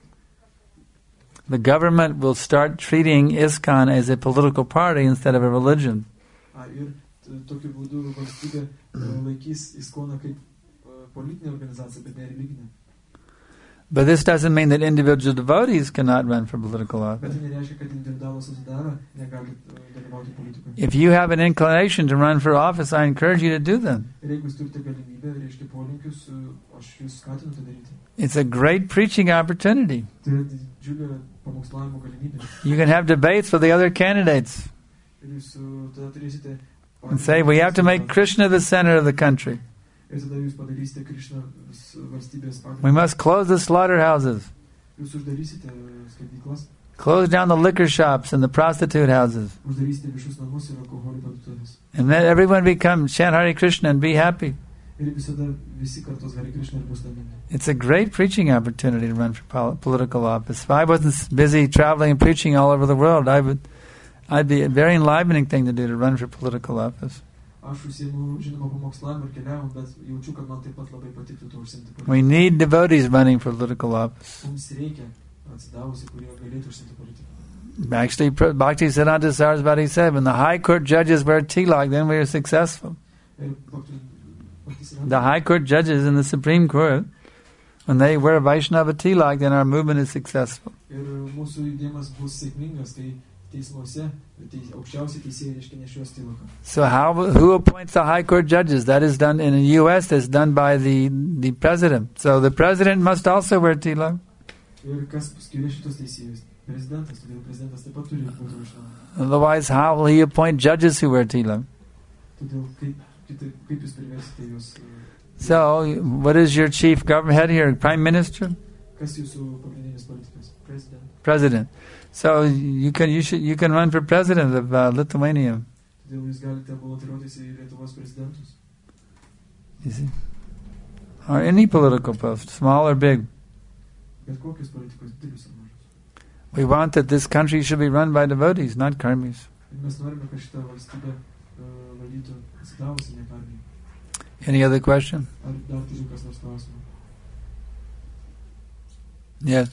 Speaker 2: The government will start treating ISKCON as a political party instead of a religion.
Speaker 3: Ir tokiu būdu valstybė laikys Iskoną kaip politinė organizacija, bet ne religinė.
Speaker 2: But this doesn't mean that individual devotees cannot run for political office.
Speaker 3: Bet tai nereiškia, kad individualūs atsidavę negali dalyvauti politikoje.
Speaker 2: If you have an inclination to run for office, I encourage you to do that.
Speaker 3: Ir jeigu jūs turite galimybę, reiškia polinkius, aš jūs skatinu tai daryti.
Speaker 2: It's a great preaching opportunity.
Speaker 3: Tai yra didžiulė pamokslavimo galimybė.
Speaker 2: You can have debates with the other candidates
Speaker 3: Ir jūs tada turėsite
Speaker 2: and say, we have to make Krishna the center of the country.
Speaker 3: Ir tada jūs padarysite Krishna valstybės pagrindą.
Speaker 2: We must close the slaughterhouses,
Speaker 3: Jūs uždarysite skaityklas,
Speaker 2: close down the liquor shops and the prostitute houses,
Speaker 3: uždarysite viešus namus ir alkoholio parduotuvės.
Speaker 2: and let everyone chant Hare Krishna and be happy.
Speaker 3: Ir visada visi kartos Hare Krishna ir bus laimingi.
Speaker 2: It's a great preaching opportunity to run for political office. If I wasn't busy traveling and preaching all over the world, I'd be a very enlivening thing to do to run for political office.
Speaker 3: Aš užsiėmiau, žinoma, pamokslavimą ir keliavom, bet jaučiu, kad man taip pat labai patiktų to užsiimti politiką.
Speaker 2: We need devotees running for political office.
Speaker 3: Mums reikia atsidavusi, kurie galėtų užsiimti politiką.
Speaker 2: Actually, Bhaktisiddhanta Sarasvati said, when the high court judges wear tilak, then we are successful.
Speaker 3: Ir
Speaker 2: The high court judges in the Supreme Court, when they wear Vaishnava tilak, then our movement is successful.
Speaker 3: Ir mūsų judėjimas bus sėkmingas, kai teismuose aukščiausiai teisėjai reiškia nešios tilaką.
Speaker 2: So who appoints the high court judges? That is done in the U.S., that's done by the president. So the president must also wear tilak.
Speaker 3: Ir kas skiria šitos teisėjus? Prezidentas, todėl prezidentas taip pat turi būti Vaishnava.
Speaker 2: Otherwise, how will he appoint judges who wear tilak?
Speaker 3: Todėl kaip jūs priversite juos?
Speaker 2: So, what is your chief government head here? Prime Minister?
Speaker 3: Kas jūsų pagrindinis politikas?
Speaker 2: President. So you can run for president of Lithuania.
Speaker 3: Todėl jūs galite balotiruotis į Lietuvos prezidentus.
Speaker 2: You see? or any political post, small or big.
Speaker 3: Bet kokius politikos, didelius ar mažus.
Speaker 2: We want that this country should be run by devotees, not karmis.
Speaker 3: Ir mes norime, kad šitą valstybę valdytų atsidavusi, ne karmiai.
Speaker 2: Any other question?
Speaker 3: Ar dar turiu kas nors klausimų?
Speaker 2: Yes.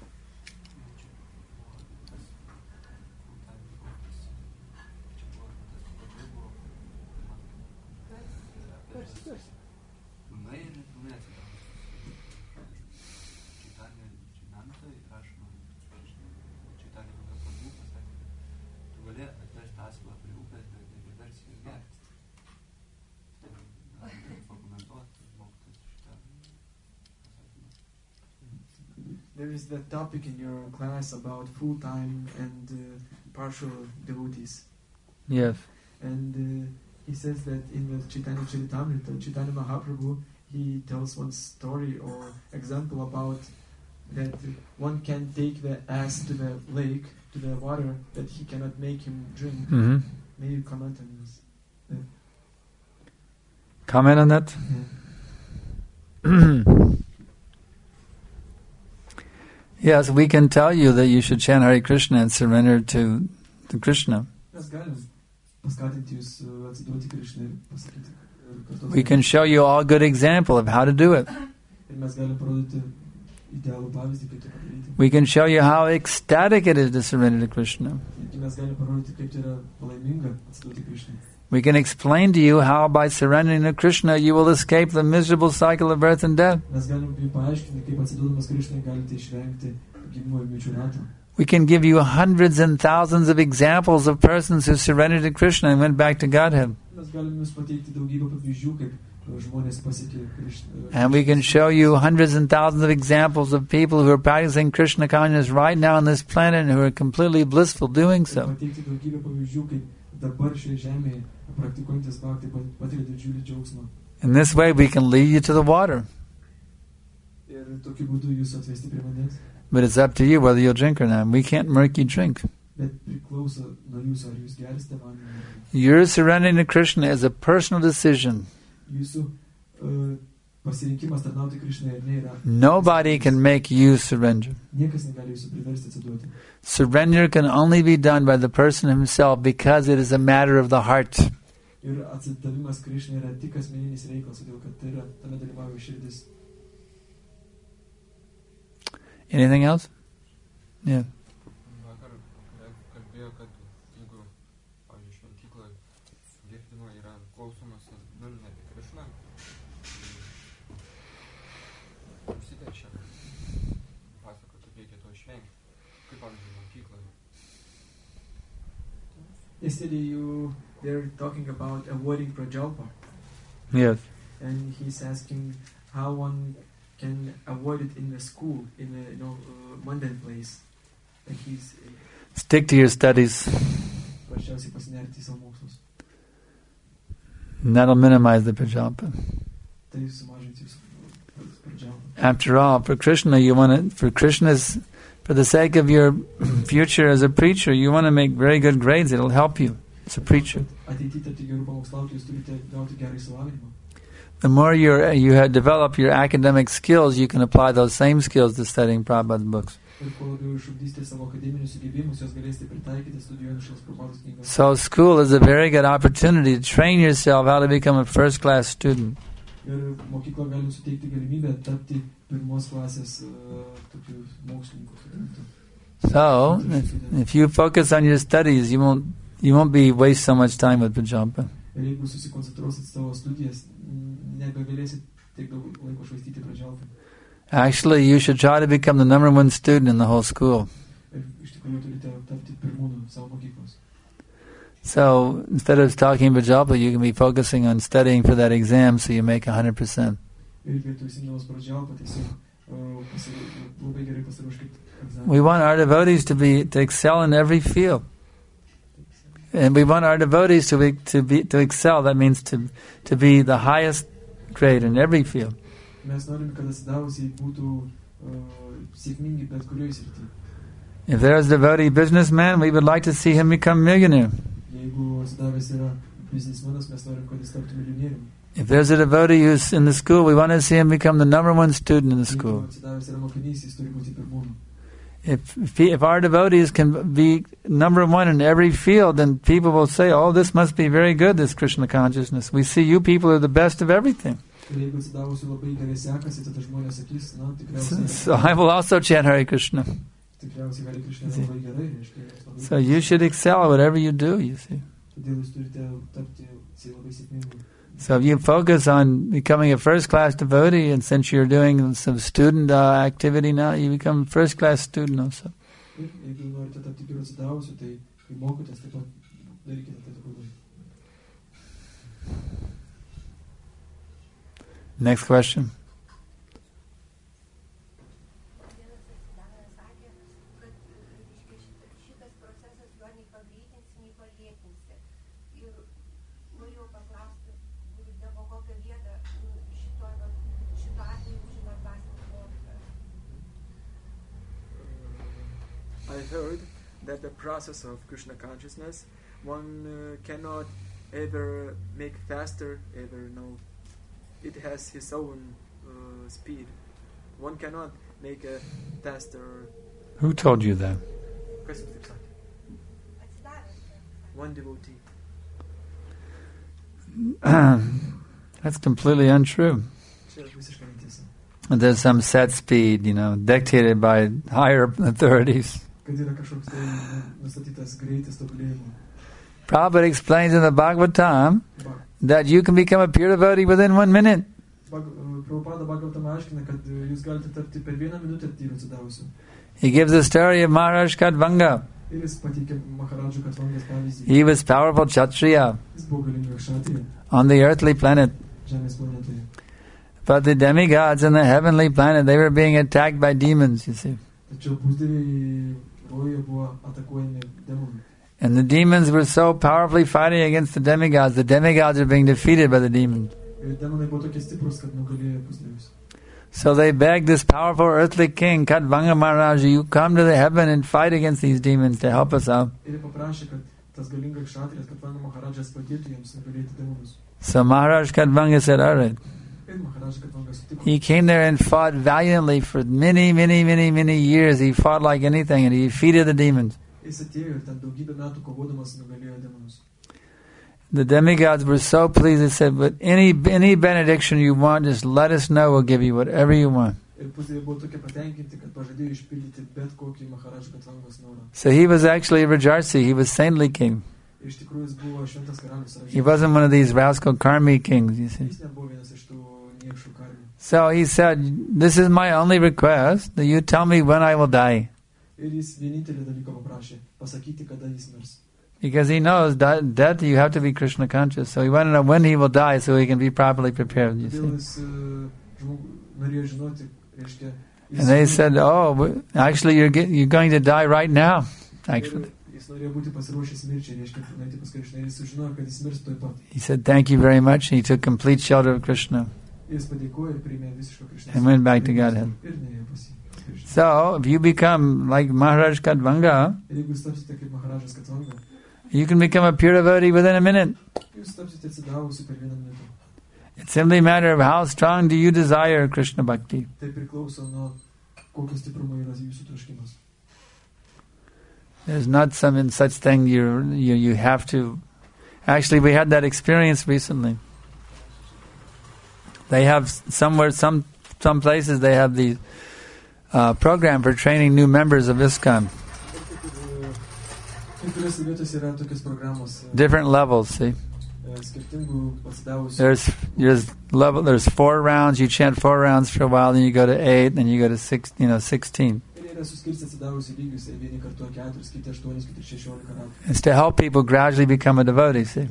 Speaker 3: There is that topic in your class about full-time and partial devotees.
Speaker 2: Yes.
Speaker 3: And he says that in the Chaitanya Charitamrita, Chaitanya Mahaprabhu, he tells one story or example about that one can take the ass to the lake, to the water, that he cannot make him drink.
Speaker 2: Mm-hmm.
Speaker 3: May you comment on this?
Speaker 2: Comment on that?
Speaker 3: Yeah.
Speaker 2: Yes, we can tell you that you should chant Hare Krishna and surrender to Krishna. We can show you all good example of how to do it. We can show you how ecstatic it is to surrender to Krishna. We can explain to you how by surrendering to Krishna you will escape the miserable cycle of birth and death. We can give you hundreds and thousands of examples of persons who surrendered to Krishna and went back to Godhead. And we can show you hundreds and thousands of examples of people who are practicing Krishna consciousness right now on this planet and who are completely blissful doing so. In this way we can lead you to the water. But it's up to you whether you'll drink or not. We can't make you drink. Your surrendering to Krishna is a personal decision. Nobody can make you surrender. Surrender can only be done by the person himself because it is a matter of the heart. Anything else? Yeah.
Speaker 3: Yesterday they're talking about avoiding prajalpa.
Speaker 2: Yes.
Speaker 3: And he's asking how one can avoid it in the school, in a mundane place. Like
Speaker 2: stick to your studies. And that'll minimize the prajalpa. After all, for Krishna, for the sake of your future as a preacher, you want to make very good grades. It'll help you as a preacher. The more you develop your academic skills, you can apply those same skills to studying Prabhupada's books. So school is a very good opportunity to train yourself how to become a first-class student. So, if you focus on your studies, you won't be waste so much time with prajalpa. Actually, you should try to become the number one student in the whole school. So, instead of talking prajalpa, you can be focusing on studying for that exam so you make 100%. We want our devotees to excel in every field. And we want our devotees to excel. That means to be the highest grade in every field. If there is a devotee businessman, we would like to see him become millionaire.
Speaker 3: biznismenas, mes norim, kad jis taptų milijonierium.
Speaker 2: If there's a devotee who's in the school, we want to see him become the number one student in the
Speaker 3: Jeigu
Speaker 2: school.
Speaker 3: atsidavęs yra mokinys, jis turi būti pirmūnu.
Speaker 2: If our devotees can be number one in every field, then people will say, oh, this must be very good, this Krishna consciousness. We see you people are the best of everything.
Speaker 3: Ir jeigu atsidavusiu labai gerai sekasi, tada žmonės sakys, na, tikriausiai...
Speaker 2: So I will also chant Hare Krishna.
Speaker 3: Tikriausiai Hare Krishna yra labai gerai, reiškia.
Speaker 2: So you should excel at whatever you do, you see.
Speaker 3: Todėl jūs turite tapti labai sėkmingu.
Speaker 2: So if you focus on becoming a first-class devotee, and since you're doing some student activity now, you become first-class student also.
Speaker 3: Ir jeigu norite tapti geru atsidavusiu, tai kai mokotės, taip pat darykite tai taip pat.
Speaker 2: Next question.
Speaker 5: I heard that the process of Krishna consciousness, one cannot ever make faster, ever no. It has his own speed. One cannot make a faster.
Speaker 2: Who told you that?
Speaker 5: One devotee.
Speaker 2: That's completely untrue. And there's some set speed, dictated by higher authorities. Prabhupada explains in the Bhagavatam that you can become a pure devotee within 1 minute. He gives the story of Maharaj Khatvanga. He was powerful Kshatriya on the earthly planet. But the demigods on the heavenly planet, they were being attacked by demons, you see. And the demons were so powerfully fighting against the demigods are being defeated by the demons. So they begged this powerful earthly king, Khatvanga Maharaj, you come to the heaven and fight against these demons to help us out. So Maharaj Khatvanga said, alright. He came there and fought valiantly for many, many, many, many years. He fought like anything and he defeated the demons. The demigods were so pleased. They said, but any benediction you want, just let us know. We'll give you whatever you want. So he was actually a Rajarsi. He was saintly king. He wasn't one of these rascal karmi kings, you see. So he said, this is my only request, that you tell me when I will die. Because he knows that death you have to be Krishna conscious. So he wanted to know when he will die so he can be properly prepared, you see. And they said, oh, actually you're going to die right now, actually. He said, thank you very much. And he took complete shelter of Krishna and went back to Godhead. So, if you become like Maharaj Khatvanga, you can become a pure devotee within a minute. It's simply a matter of how strong do you desire Krishna Bhakti. There's not some such thing you have to. Actually, we had that experience recently. They have some places they have the program for training new members of ISKCON. Different levels, see. There's 4 rounds. You chant 4 rounds for a while, then you go to 8, then you go to 16. It's to help people gradually become a devotee, see.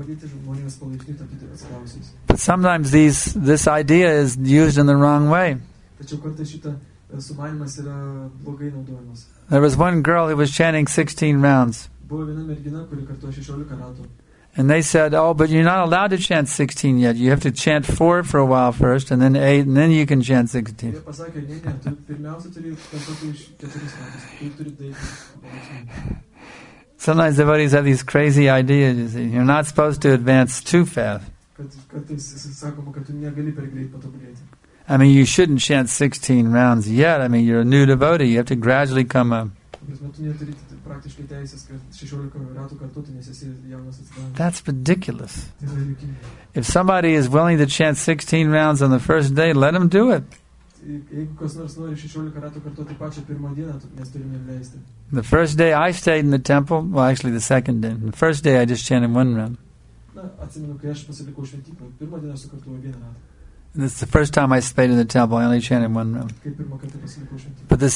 Speaker 2: But sometimes this idea is used in the wrong way. There was one girl who was chanting 16 rounds. And they said, oh, but you're not allowed to chant 16 yet. You have to chant 4 for a while first, and then 8, and then you can chant 16. Sometimes devotees have these crazy ideas. You see. You're not supposed to advance too fast.
Speaker 3: Kartais sakoma, kad tu negali per greit patobulėti.
Speaker 2: I mean, you shouldn't chant 16 rounds yet. I mean, you're a new devotee. You have to gradually come up.
Speaker 3: Tu neturi praktiškai teisės, kad 16 ratų kartoti, nes esi jaunas atsidavimas.
Speaker 2: That's ridiculous.
Speaker 3: Tai yra juokinga.
Speaker 2: If somebody is willing to chant 16 rounds on the first day, let him do it.
Speaker 3: Jeigu kas nors nori 16 ratų kartoti pačią pirmą dieną, mes turime leisti.
Speaker 2: The first day I stayed in the temple, well, actually the second day. The first day I just chanted one round.
Speaker 3: Na, atsimenu, kai aš pasilikau šventyklą, pirmą dieną sukartojau vieną ratą.
Speaker 2: This is the first time I stayed in the temple. I only chanted one round.
Speaker 3: Kai pirmą kartą pasilikau šventyklą.
Speaker 2: But the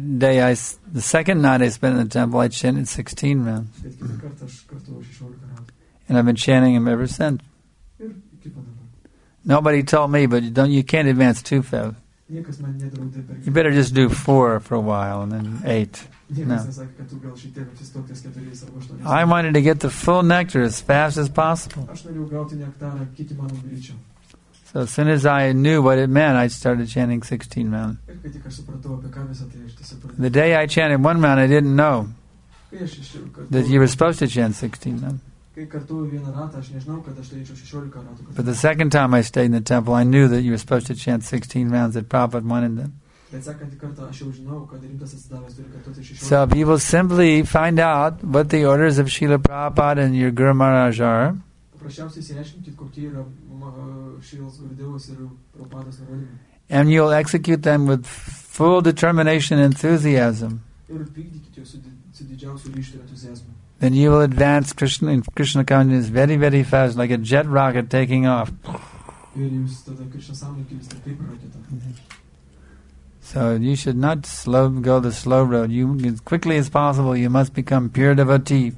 Speaker 2: second night I spent in the temple, I chanted 16 rounds.
Speaker 3: Bet kitą kartą aš kartojau 16 ratų.
Speaker 2: And I've been chanting them ever since.
Speaker 3: Ir iki pat dabar.
Speaker 2: Nobody told me, but you can't advance too fast.
Speaker 3: Niekas man nedraudė per
Speaker 2: You better just do 4 for a while and then 8.
Speaker 3: Niekas
Speaker 2: No.
Speaker 3: nesakė, kad tu gal šitie apsistok ties 4 arba 8.
Speaker 2: I wanted to get the full nectar as fast as possible.
Speaker 3: Aš norėjau gauti nektarą kiek įmanoma greičiau.
Speaker 2: So as soon as I knew what it meant, I started chanting 16 rounds.
Speaker 3: Ir kai tik aš supratau, apie ką visą tai, aš tiesiog pradėjau.
Speaker 2: The day I chanted one round, I didn't know
Speaker 3: Kai aš
Speaker 2: that you were supposed to chant 16 rounds.
Speaker 3: Kai kartuoju vieną ratą, aš nežinau, kad aš turėčiau 16 ratų.
Speaker 2: But the second time I stayed in the temple, I knew that you were supposed to chant 16 rounds that Prabhupada wanted them.
Speaker 3: Bet sekantį kartą aš jau žinau, kad rimtas atsidavęs turi kartuoti 16.
Speaker 2: So if you will simply find out what the orders of Srila Prabhupada and your Guru Maharaj are,
Speaker 3: Paprasčiausiai išsiaiškinkit, kokie yra Šrilas Gurudevos ir Prabhupados nurodymai.
Speaker 2: and you'll execute them with full determination and enthusiasm,
Speaker 3: Ir vykdykit juos su didžiausiu ryžtu ir entuziazmu.
Speaker 2: then you will advance Krishna consciousness very, very fast, like a jet rocket taking off.
Speaker 3: Ir jūs tada Krishna sąmonė kilsite kaip raketa.
Speaker 2: So you should not go the slow road. You, as quickly as possible, you must become pure devotee.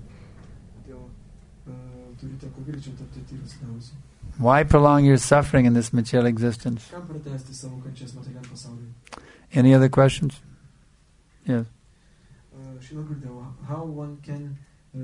Speaker 3: Todėl turite kuo greičiau tapti tyru atsidavusiu.
Speaker 2: Why prolong your suffering in this material existence?
Speaker 3: Kam pratęsti savo kančias materialiam pasauliui?
Speaker 2: Any other questions? Yes.
Speaker 3: Srila Gurudeva, how one can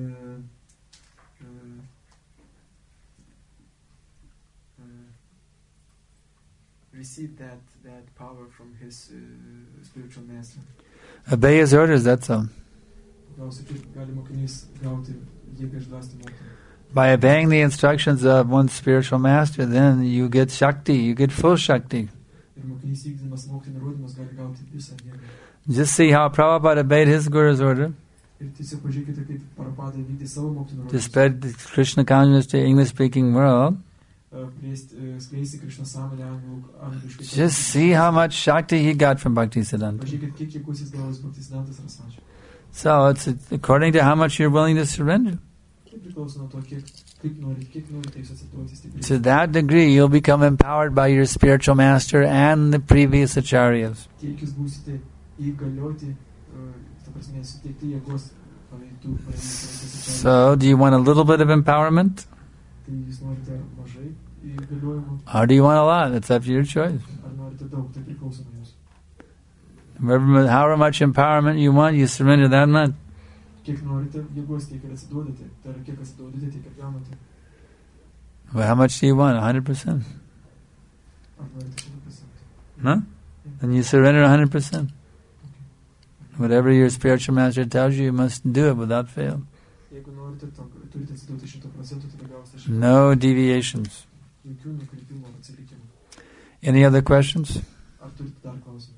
Speaker 3: receive that power from his spiritual master?
Speaker 2: Obey his orders, that's all.
Speaker 3: Gausiai, kaip gali mokinys gauti jėgą iš dvasinio mokymo.
Speaker 2: By obeying the instructions of one's spiritual master, then you get Shakti, you get full Shakti.
Speaker 3: Ir mokinys vykdydamas mokymo nurodymus gali gauti visą jėgą.
Speaker 2: Just see how Prabhupada obeyed his Guru's order
Speaker 3: Ir tiesiog pažiūrėkite, kaip Prabhupada vykdė savo mokymo
Speaker 2: to
Speaker 3: nurodymus.
Speaker 2: spread the Krishna consciousness to English-speaking world.
Speaker 3: Skleisti Krishna sąmonę angliškai.
Speaker 2: Just see how much Shakti he got from Bhaktisiddhanta.
Speaker 3: Pažiūrėkit, kiek jėgos jis gavo iš Bhaktisiddhantas Sarasvačio.
Speaker 2: So it's according to how much you're willing to surrender.
Speaker 3: Tai priklauso nuo to, kaip norite jūs atsiduoti stipriai.
Speaker 2: To that degree, you'll become empowered by your spiritual master and the previous acharyas.
Speaker 3: Tiek jūs būsite įgalioti, ta prasme, suteikti jėgos tų praėjusių.
Speaker 2: So, do you want a little bit of empowerment?
Speaker 3: Tai jūs norite mažai įgaliojimų,
Speaker 2: Or do you want a lot? It's up to your choice.
Speaker 3: ar norite daug, tai priklauso nuo jūsų.
Speaker 2: However much empowerment you want, you surrender that much.
Speaker 3: Kiek norite jėgos, tiek ir atsiduodate. Tai yra, kiek atsiduodate, tiek ir gaunate.
Speaker 2: Well, how much do you want? 100%.
Speaker 3: Ar norite 100%?
Speaker 2: No? Then you surrender 100%. Whatever your spiritual master tells you, you must do it without fail.
Speaker 3: Jeigu norite, turite atsiduoti 100%, tada gausite 100%.
Speaker 2: No deviations.
Speaker 3: Jokių nukrypimų ar atsilikimų.
Speaker 2: Any other questions?
Speaker 3: Ar turite dar klausimų?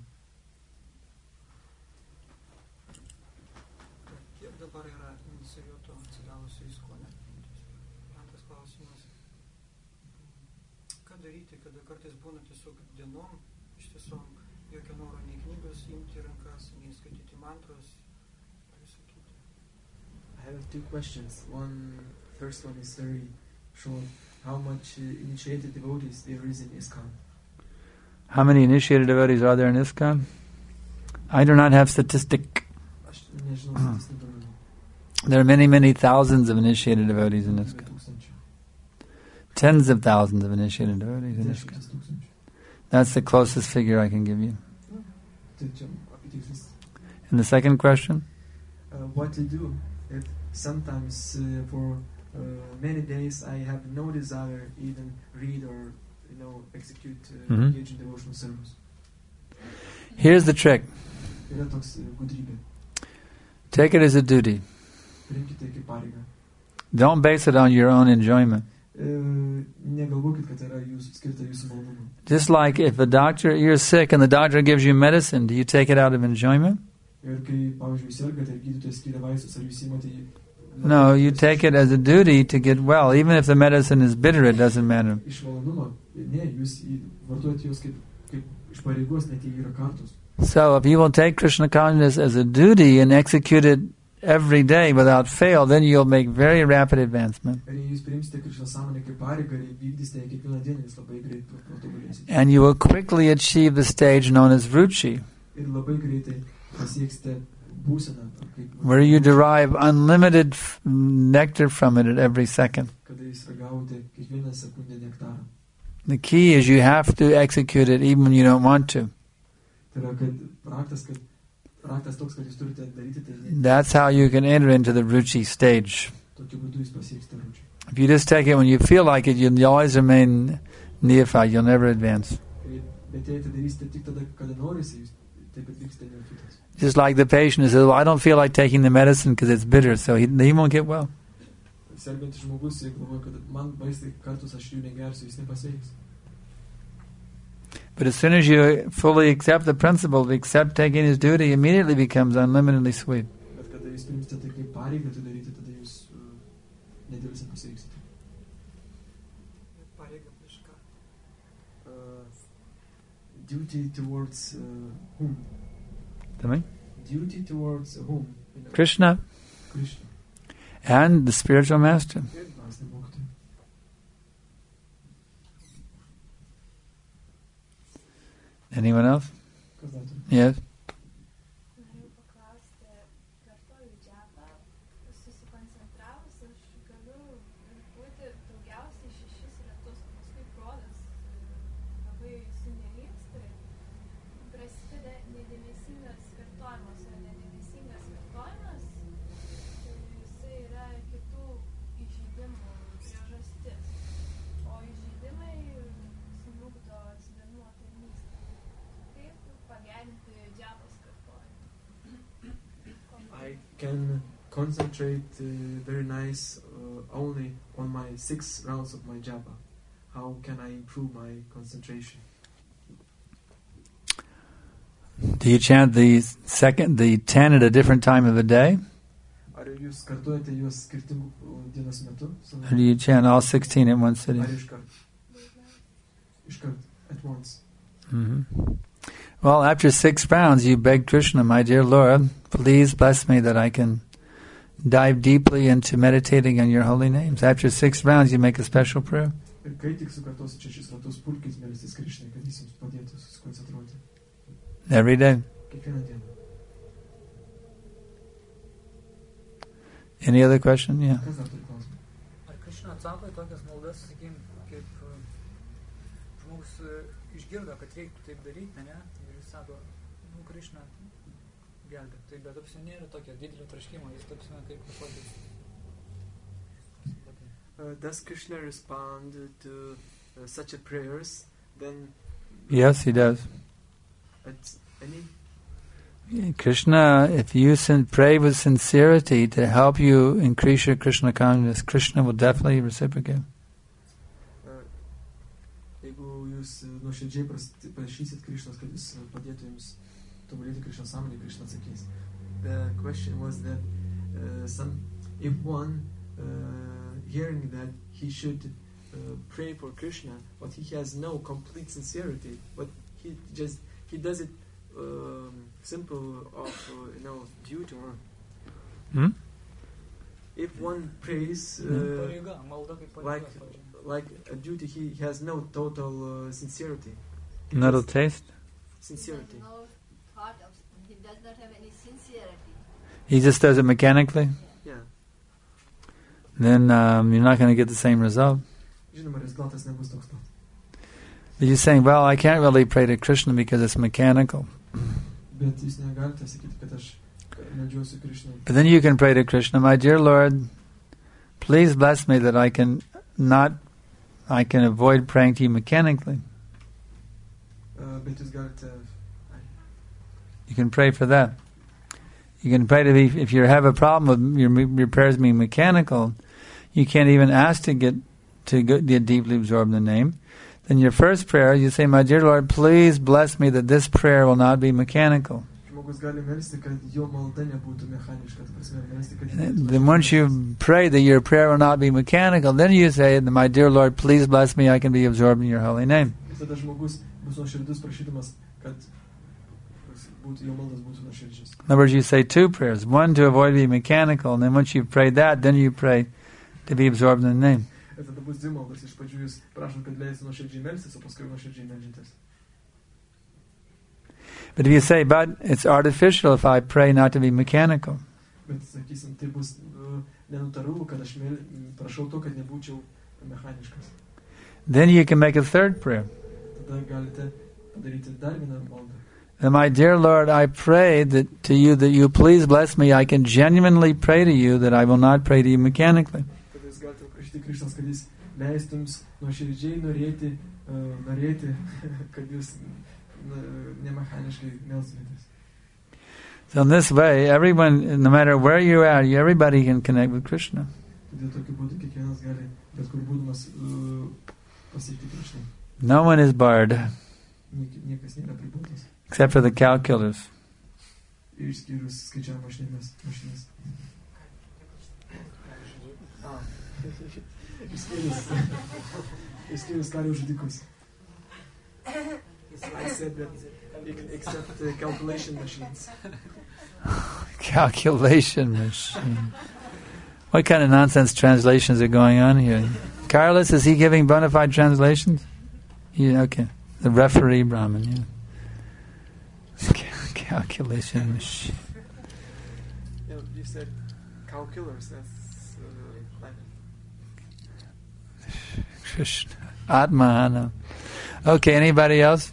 Speaker 4: Kiek dabar yra inicijuotų atsidavusių įskonę? Antras klausimas. Ką daryti, kada kartais būna tiesiog dienom, iš tiesiog jokio noro nei knygos imti į rankas, nei skaityti mantros, visą kitą.
Speaker 3: I have two questions. First one is very short. How much initiated devotees there is in ISKCON?
Speaker 2: How many initiated devotees are there in ISKCON? I do not have statistic.
Speaker 3: Aš nežinau statistinių duomenų.
Speaker 2: There are many, many thousands of initiated devotees in ISKCON.
Speaker 3: Tūkstančių.
Speaker 2: Tens of thousands of initiated devotees in ISKCON.
Speaker 3: 10 tūkstančių.
Speaker 2: That's the closest figure I can give you.
Speaker 3: Tai čia apytikslis.
Speaker 2: And the second question?
Speaker 3: What to do if sometimes for many days I have no desire even read or execute engage in devotional service.
Speaker 2: Here's the trick.
Speaker 3: Yra toks gudrybė.
Speaker 2: Take it as a duty.
Speaker 3: priimkite kaip pareigą.
Speaker 2: Don't base it on your own enjoyment.
Speaker 3: Negalvokit, kad yra jūsų skirta jūsų malonumui.
Speaker 2: Just like if you're sick and the doctor gives you medicine, do you take it out of enjoyment?
Speaker 3: Ir kai, pavyzdžiui, sergate ir gydytojas skiria vaistus, ar jūs imate jį?
Speaker 2: No, you take it as a duty to get well. Even if the medicine is bitter, it doesn't matter.
Speaker 3: Iš malonumo, ne, jūs vartojate juos kaip iš pareigos, net jei yra kartus.
Speaker 2: So if you will take Krishna consciousness as a duty and execute it every day without fail, then you'll make very rapid advancement.
Speaker 3: Ir jei jūs priimsite Krishna sąmonę kaip pareigą ir vykdysite kiekvieną dieną, jūs labai greit patobulėsite.
Speaker 2: And you will quickly achieve the stage known as ruchi,
Speaker 3: Ir labai greitai pasieksite būseną,
Speaker 2: where you derive unlimited nectar from it at every second.
Speaker 3: kada jūs ragaujate kiekvieną sekundę nektarą.
Speaker 2: The key is you have to execute it even when you don't want to.
Speaker 3: Tai yra, kad raktas toks, kad jūs turite daryti tai ne.
Speaker 2: That's how you can enter into the ruchi stage.
Speaker 3: Tokiu būdu jūs pasieksite rūčių.
Speaker 2: If you just take it when you feel like it, you'll always remain neophyte. You'll never advance.
Speaker 3: Bet jei tai darysite tik tada, kada norisi, jūs taip pat vyksite neofitas.
Speaker 2: Just like the patient who says, well, I don't feel like taking the medicine because it's bitter, so he won't get well.
Speaker 3: Sergantis žmogus, jei galvoja, kad man vaistai kartus aš jų negersiu, jis nepasveiks.
Speaker 2: But as soon as you fully accept the principle, accept taking his duty, immediately becomes unlimitedly sweet.
Speaker 3: Bet kada jūs priimsite tai kaip pareigą tai daryti, tada jūs nedėlsiant pasveiksite.
Speaker 4: Pareiga prieš ką?
Speaker 3: Duty towards whom?
Speaker 2: Tell me?
Speaker 3: Duty towards whom?
Speaker 2: Krishna
Speaker 3: Krishna.
Speaker 2: and the spiritual master.
Speaker 3: Ir dvasinį mokytoją.
Speaker 2: Anyone else?
Speaker 3: Kas dar turi?
Speaker 2: Yes?
Speaker 6: Norėjau paklausti, kartuoju džapą, susikoncentravus, aš galiu būti daugiausiai 6 ratus, paskui protas labai sunerimsta, prasideda nedėmesingas kartojimas, o nedėmesingas kartojimas, tai jisai yra kitų įžeidimų priežastis, o įžeidimai smukdo atsidavimo tarnystę. Kaip pagerinti džapos kartojimą?
Speaker 3: I can concentrate very nice only on my 6 rounds of my japa. How can I improve my concentration?
Speaker 2: Do you chant the 10 at a different time of the day?
Speaker 3: Ar jūs kartuojate juos skirtingų dienos metu?
Speaker 2: Or do you chant all 16 at one
Speaker 3: Ar
Speaker 2: sitting?
Speaker 3: iškart? Iškart, at once.
Speaker 2: Mm-hmm. Well, after 6 rounds, you beg Krishna, my dear Lord, please bless me that I can dive deeply into meditating on your holy names. After 6 rounds, you make a special prayer.
Speaker 3: Ir kai tik sukartosit 6 ratus, pulkit melstis Krishnai, kad jis jums padėtų susikoncentruoti.
Speaker 2: Every day.
Speaker 3: Kiekvieną dieną.
Speaker 2: Any other question? Yeah.
Speaker 3: Kas dar turi klausimą?
Speaker 7: Ar Krishna atsako į tokias maldas, sakykim, kaip žmogus išgirdo, kad reiktų taip daryti, ne? Ir jis sako, Krishna gelbėk. Tai bet apsi nėra tokio didelio traškimo, jis tapsime kaip kažkokius.
Speaker 5: Does Krishna respond to such a prayers? Then
Speaker 2: Yes, he does.
Speaker 5: at any
Speaker 2: Krishna, if you pray with sincerity to help you increase your Krishna consciousness, Krishna will definitely reciprocate.
Speaker 3: Jeigu jūs nuoširdžiai prašysit Krishnos, kad jis padėtų jums tobulėti Krishnos sąmonę, Krishna atsakys.
Speaker 5: the question was that if one hearing that he should pray for Krishna, but he has no complete sincerity, but he does it simple of duty or if one prays
Speaker 7: Pareiga, malda kaip pareiga.
Speaker 5: like a duty, he has no total sincerity.
Speaker 2: Not taste?
Speaker 5: Sincerity.
Speaker 6: No thought of, he does not have any sincerity.
Speaker 2: He just does it mechanically?
Speaker 5: Yeah.
Speaker 2: Then you're not going to get the same result.
Speaker 3: Žinoma, rezultatas nebus toks pat.
Speaker 2: But you're saying, well, I can't really pray to Krishna because it's mechanical.
Speaker 3: Bet jūs negalite sakyti, kad aš meldžiuosi Krishnai.
Speaker 2: But then you can pray to Krishna, my dear Lord, please bless me that I can avoid praying to you mechanically.
Speaker 3: Bet jūs galite...
Speaker 2: You can pray for that. You can pray to be, if you have a problem with your prayers being mechanical, you can't even ask to get deeply absorbed in the name. Then your first prayer, you say, "My dear Lord, please bless me that this prayer will not be mechanical." Then once you pray that your prayer will not be mechanical, then you say, "My dear Lord, please bless me, I can be absorbed in your holy name." In other words, you say two prayers. One to avoid being mechanical, and then once you've prayed that, then you pray to be absorbed in the name. But if you say, "But it's artificial if I pray not to be mechanical," then you can make a third prayer. "My dear Lord, I pray that you please bless me. I can genuinely pray to you that I will not pray to you mechanically." So in this way, everyone, no matter where you are, everybody can connect with Krishna. No one is barred, except for the calculators.
Speaker 5: I said that except the calculation machines.
Speaker 2: Calculation machine. What kind of nonsense translations are going on here? Carlos, is he giving bona fide translations? Yeah, okay. The referee Brahmin, yeah. Calculation machine.
Speaker 5: You said calculars, that's
Speaker 2: Krishna. Atmahana. Okay, anybody else?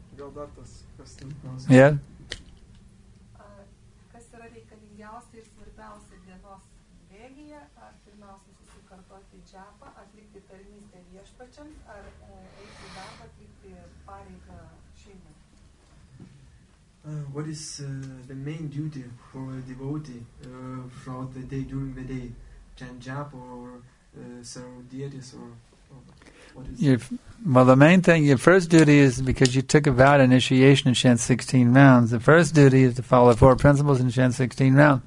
Speaker 2: Yeah?
Speaker 8: Kas yra reikalingiausia ir svarbiausia dienos bėgyje, ar pirmiausia susikartoti džapą, atlikti tarnystę viešpačiams, ar eiti į darbą, atlikti pareigą šeimai?
Speaker 5: What is the main duty for a devotee throughout the day, during the day? Chant japa or serve deities or what is
Speaker 2: well, the main thing, your first duty is, because you took a vow to initiation and chant 16 rounds, the first duty is to follow the 4 principles and chant 16 rounds.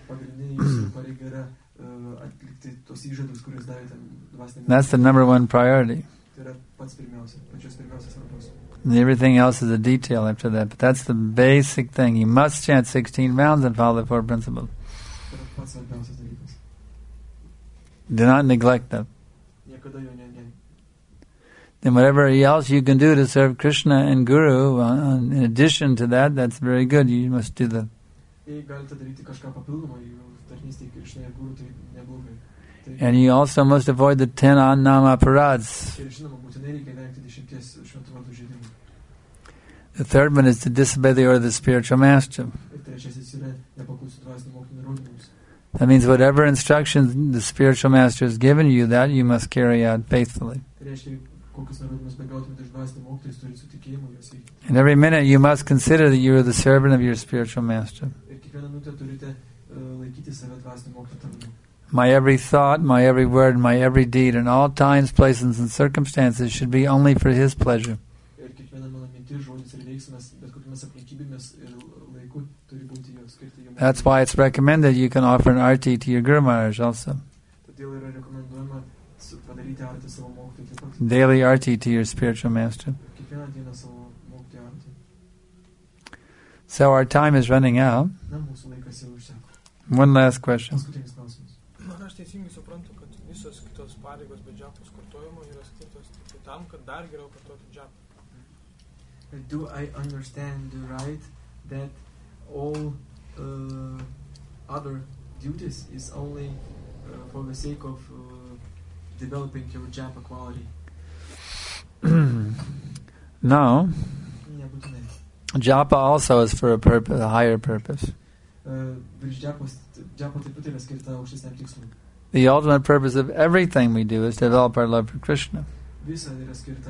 Speaker 2: That's the number one priority. And everything else is a detail after that. But that's the basic thing. You must chant 16 rounds and follow the 4 principles. Do not neglect them. Then whatever else you can do to serve Krishna and Guru, in addition to that, that's very good. You must do that. And you also must avoid the 10 annama parads. The third one is to disobey the order of the spiritual master. That means whatever instructions the spiritual master has given you, that you must carry out faithfully. And every minute you must consider that you are the servant of your spiritual master. My every thought, my every word, my every deed, in all times, places, and circumstances should be only for his pleasure. That's why it's recommended you can offer an arti to your Guru Maharaj also. Daily arti to your spiritual master. So our time is running out. One last question.
Speaker 4: Aš teisingai suprantu, kad visos kitos pareigos be džapos kartojimo yra skirtos tam, kad dar geriau kartoti džapą.
Speaker 5: Do I understand right that all other duties is only for the sake of developing your japa quality?
Speaker 2: No. Japa also is for a purpose, a higher purpose. The ultimate purpose of everything we do is to develop our love for Krishna.
Speaker 3: visa yra skirta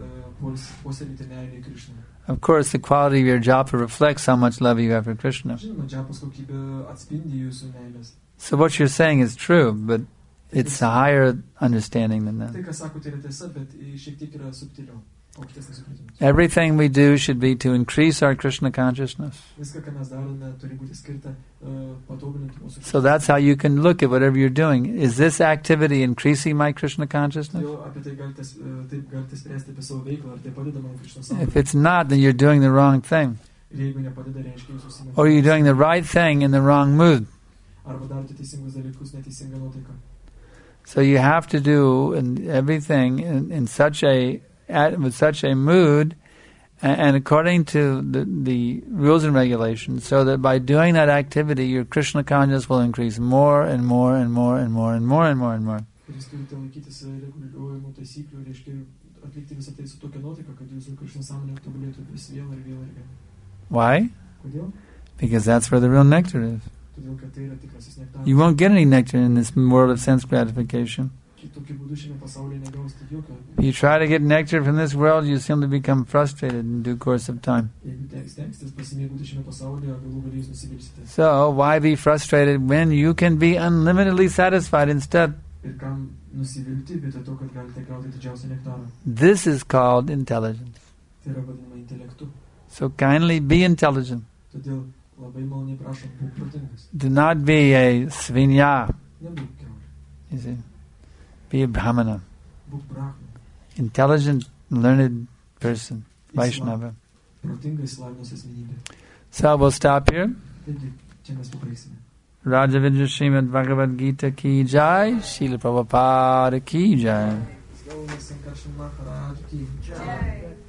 Speaker 3: puoselėti meilę į Krishną.
Speaker 2: Of course, the quality of your japa reflects how much love you have for Krishna.
Speaker 3: Žinoma, džapos kokybė atspindi jūsų meilės.
Speaker 2: So what you're saying is true, but it's a higher understanding than that.
Speaker 3: Tai, ką sakote, yra tiesa, bet šiek tiek yra subtiliau. Aukštesnis supratimas.
Speaker 2: Everything we do should be to increase our Krishna consciousness.
Speaker 3: Viską, ką mes darome, turi būti skirta patobulinti mūsų.
Speaker 2: So that's how you can look at whatever you're doing. Is this activity increasing my Krishna consciousness?
Speaker 3: Jau apie tai galite spręsti apie savo veiklą, ar tai padeda man Krishna sąmonė.
Speaker 2: If it's not, then you're doing the wrong thing.
Speaker 3: Ir jeigu nepadeda, reiškia jūs užsiimate.
Speaker 2: Or you're doing the right thing in the wrong mood.
Speaker 3: Arba darote teisingus dalykus, neteisinga nuotaika.
Speaker 2: So you have to do everything in such with such a mood and according to the rules and regulations, so that by doing that activity, your Krishna consciousness will increase more and more and more and more and more and more and more.
Speaker 3: Jūs turite laikytis reguliuojamų taisyklių, reiškia atlikti visą tai su tokia nuotaika, kad jūsų Krishna sąmonė tobulėtų vis vėl ir vėl ir vėl.
Speaker 2: Why?
Speaker 3: Kodėl?
Speaker 2: Because that's where the real nectar is.
Speaker 3: Todėl, kad tai yra tikrasis nektaras.
Speaker 2: You won't get any nectar in this world of sense gratification.
Speaker 3: Tokiu būdu šiame pasaulyje negausite jokio.
Speaker 2: If you try to get nectar from this world, you simply become frustrated in due course of time.
Speaker 3: Jeigu stengsitės pasimėgauti šiame pasaulyje, galų gale jūs nusivilsite.
Speaker 2: So why be frustrated when you can be unlimitedly satisfied instead?
Speaker 3: Ir kam nusivilti, vietoj to, kad galite gauti didžiausią nektarą.
Speaker 2: This is called intelligence.
Speaker 3: Tai yra vadinama intelektu.
Speaker 2: So kindly be intelligent.
Speaker 3: Todėl labai maloniai prašom, būk protingas.
Speaker 2: Do not be a svinya.
Speaker 3: Nebūk kiaulė.
Speaker 2: You see? Be a brahmana.
Speaker 3: Būk brahmana.
Speaker 2: Intelligent, learned person. Vaishnava.
Speaker 3: Protingai išsilavinusi asmenybė.
Speaker 2: So we'll stop here.
Speaker 3: Taigi, čia mes pabaigsime.
Speaker 2: Rajavidya Srimad Bhagavad Gita ki jai, Srila Prabhupada ki jai.
Speaker 3: Gauna Sankarshan Maharaj ki jai.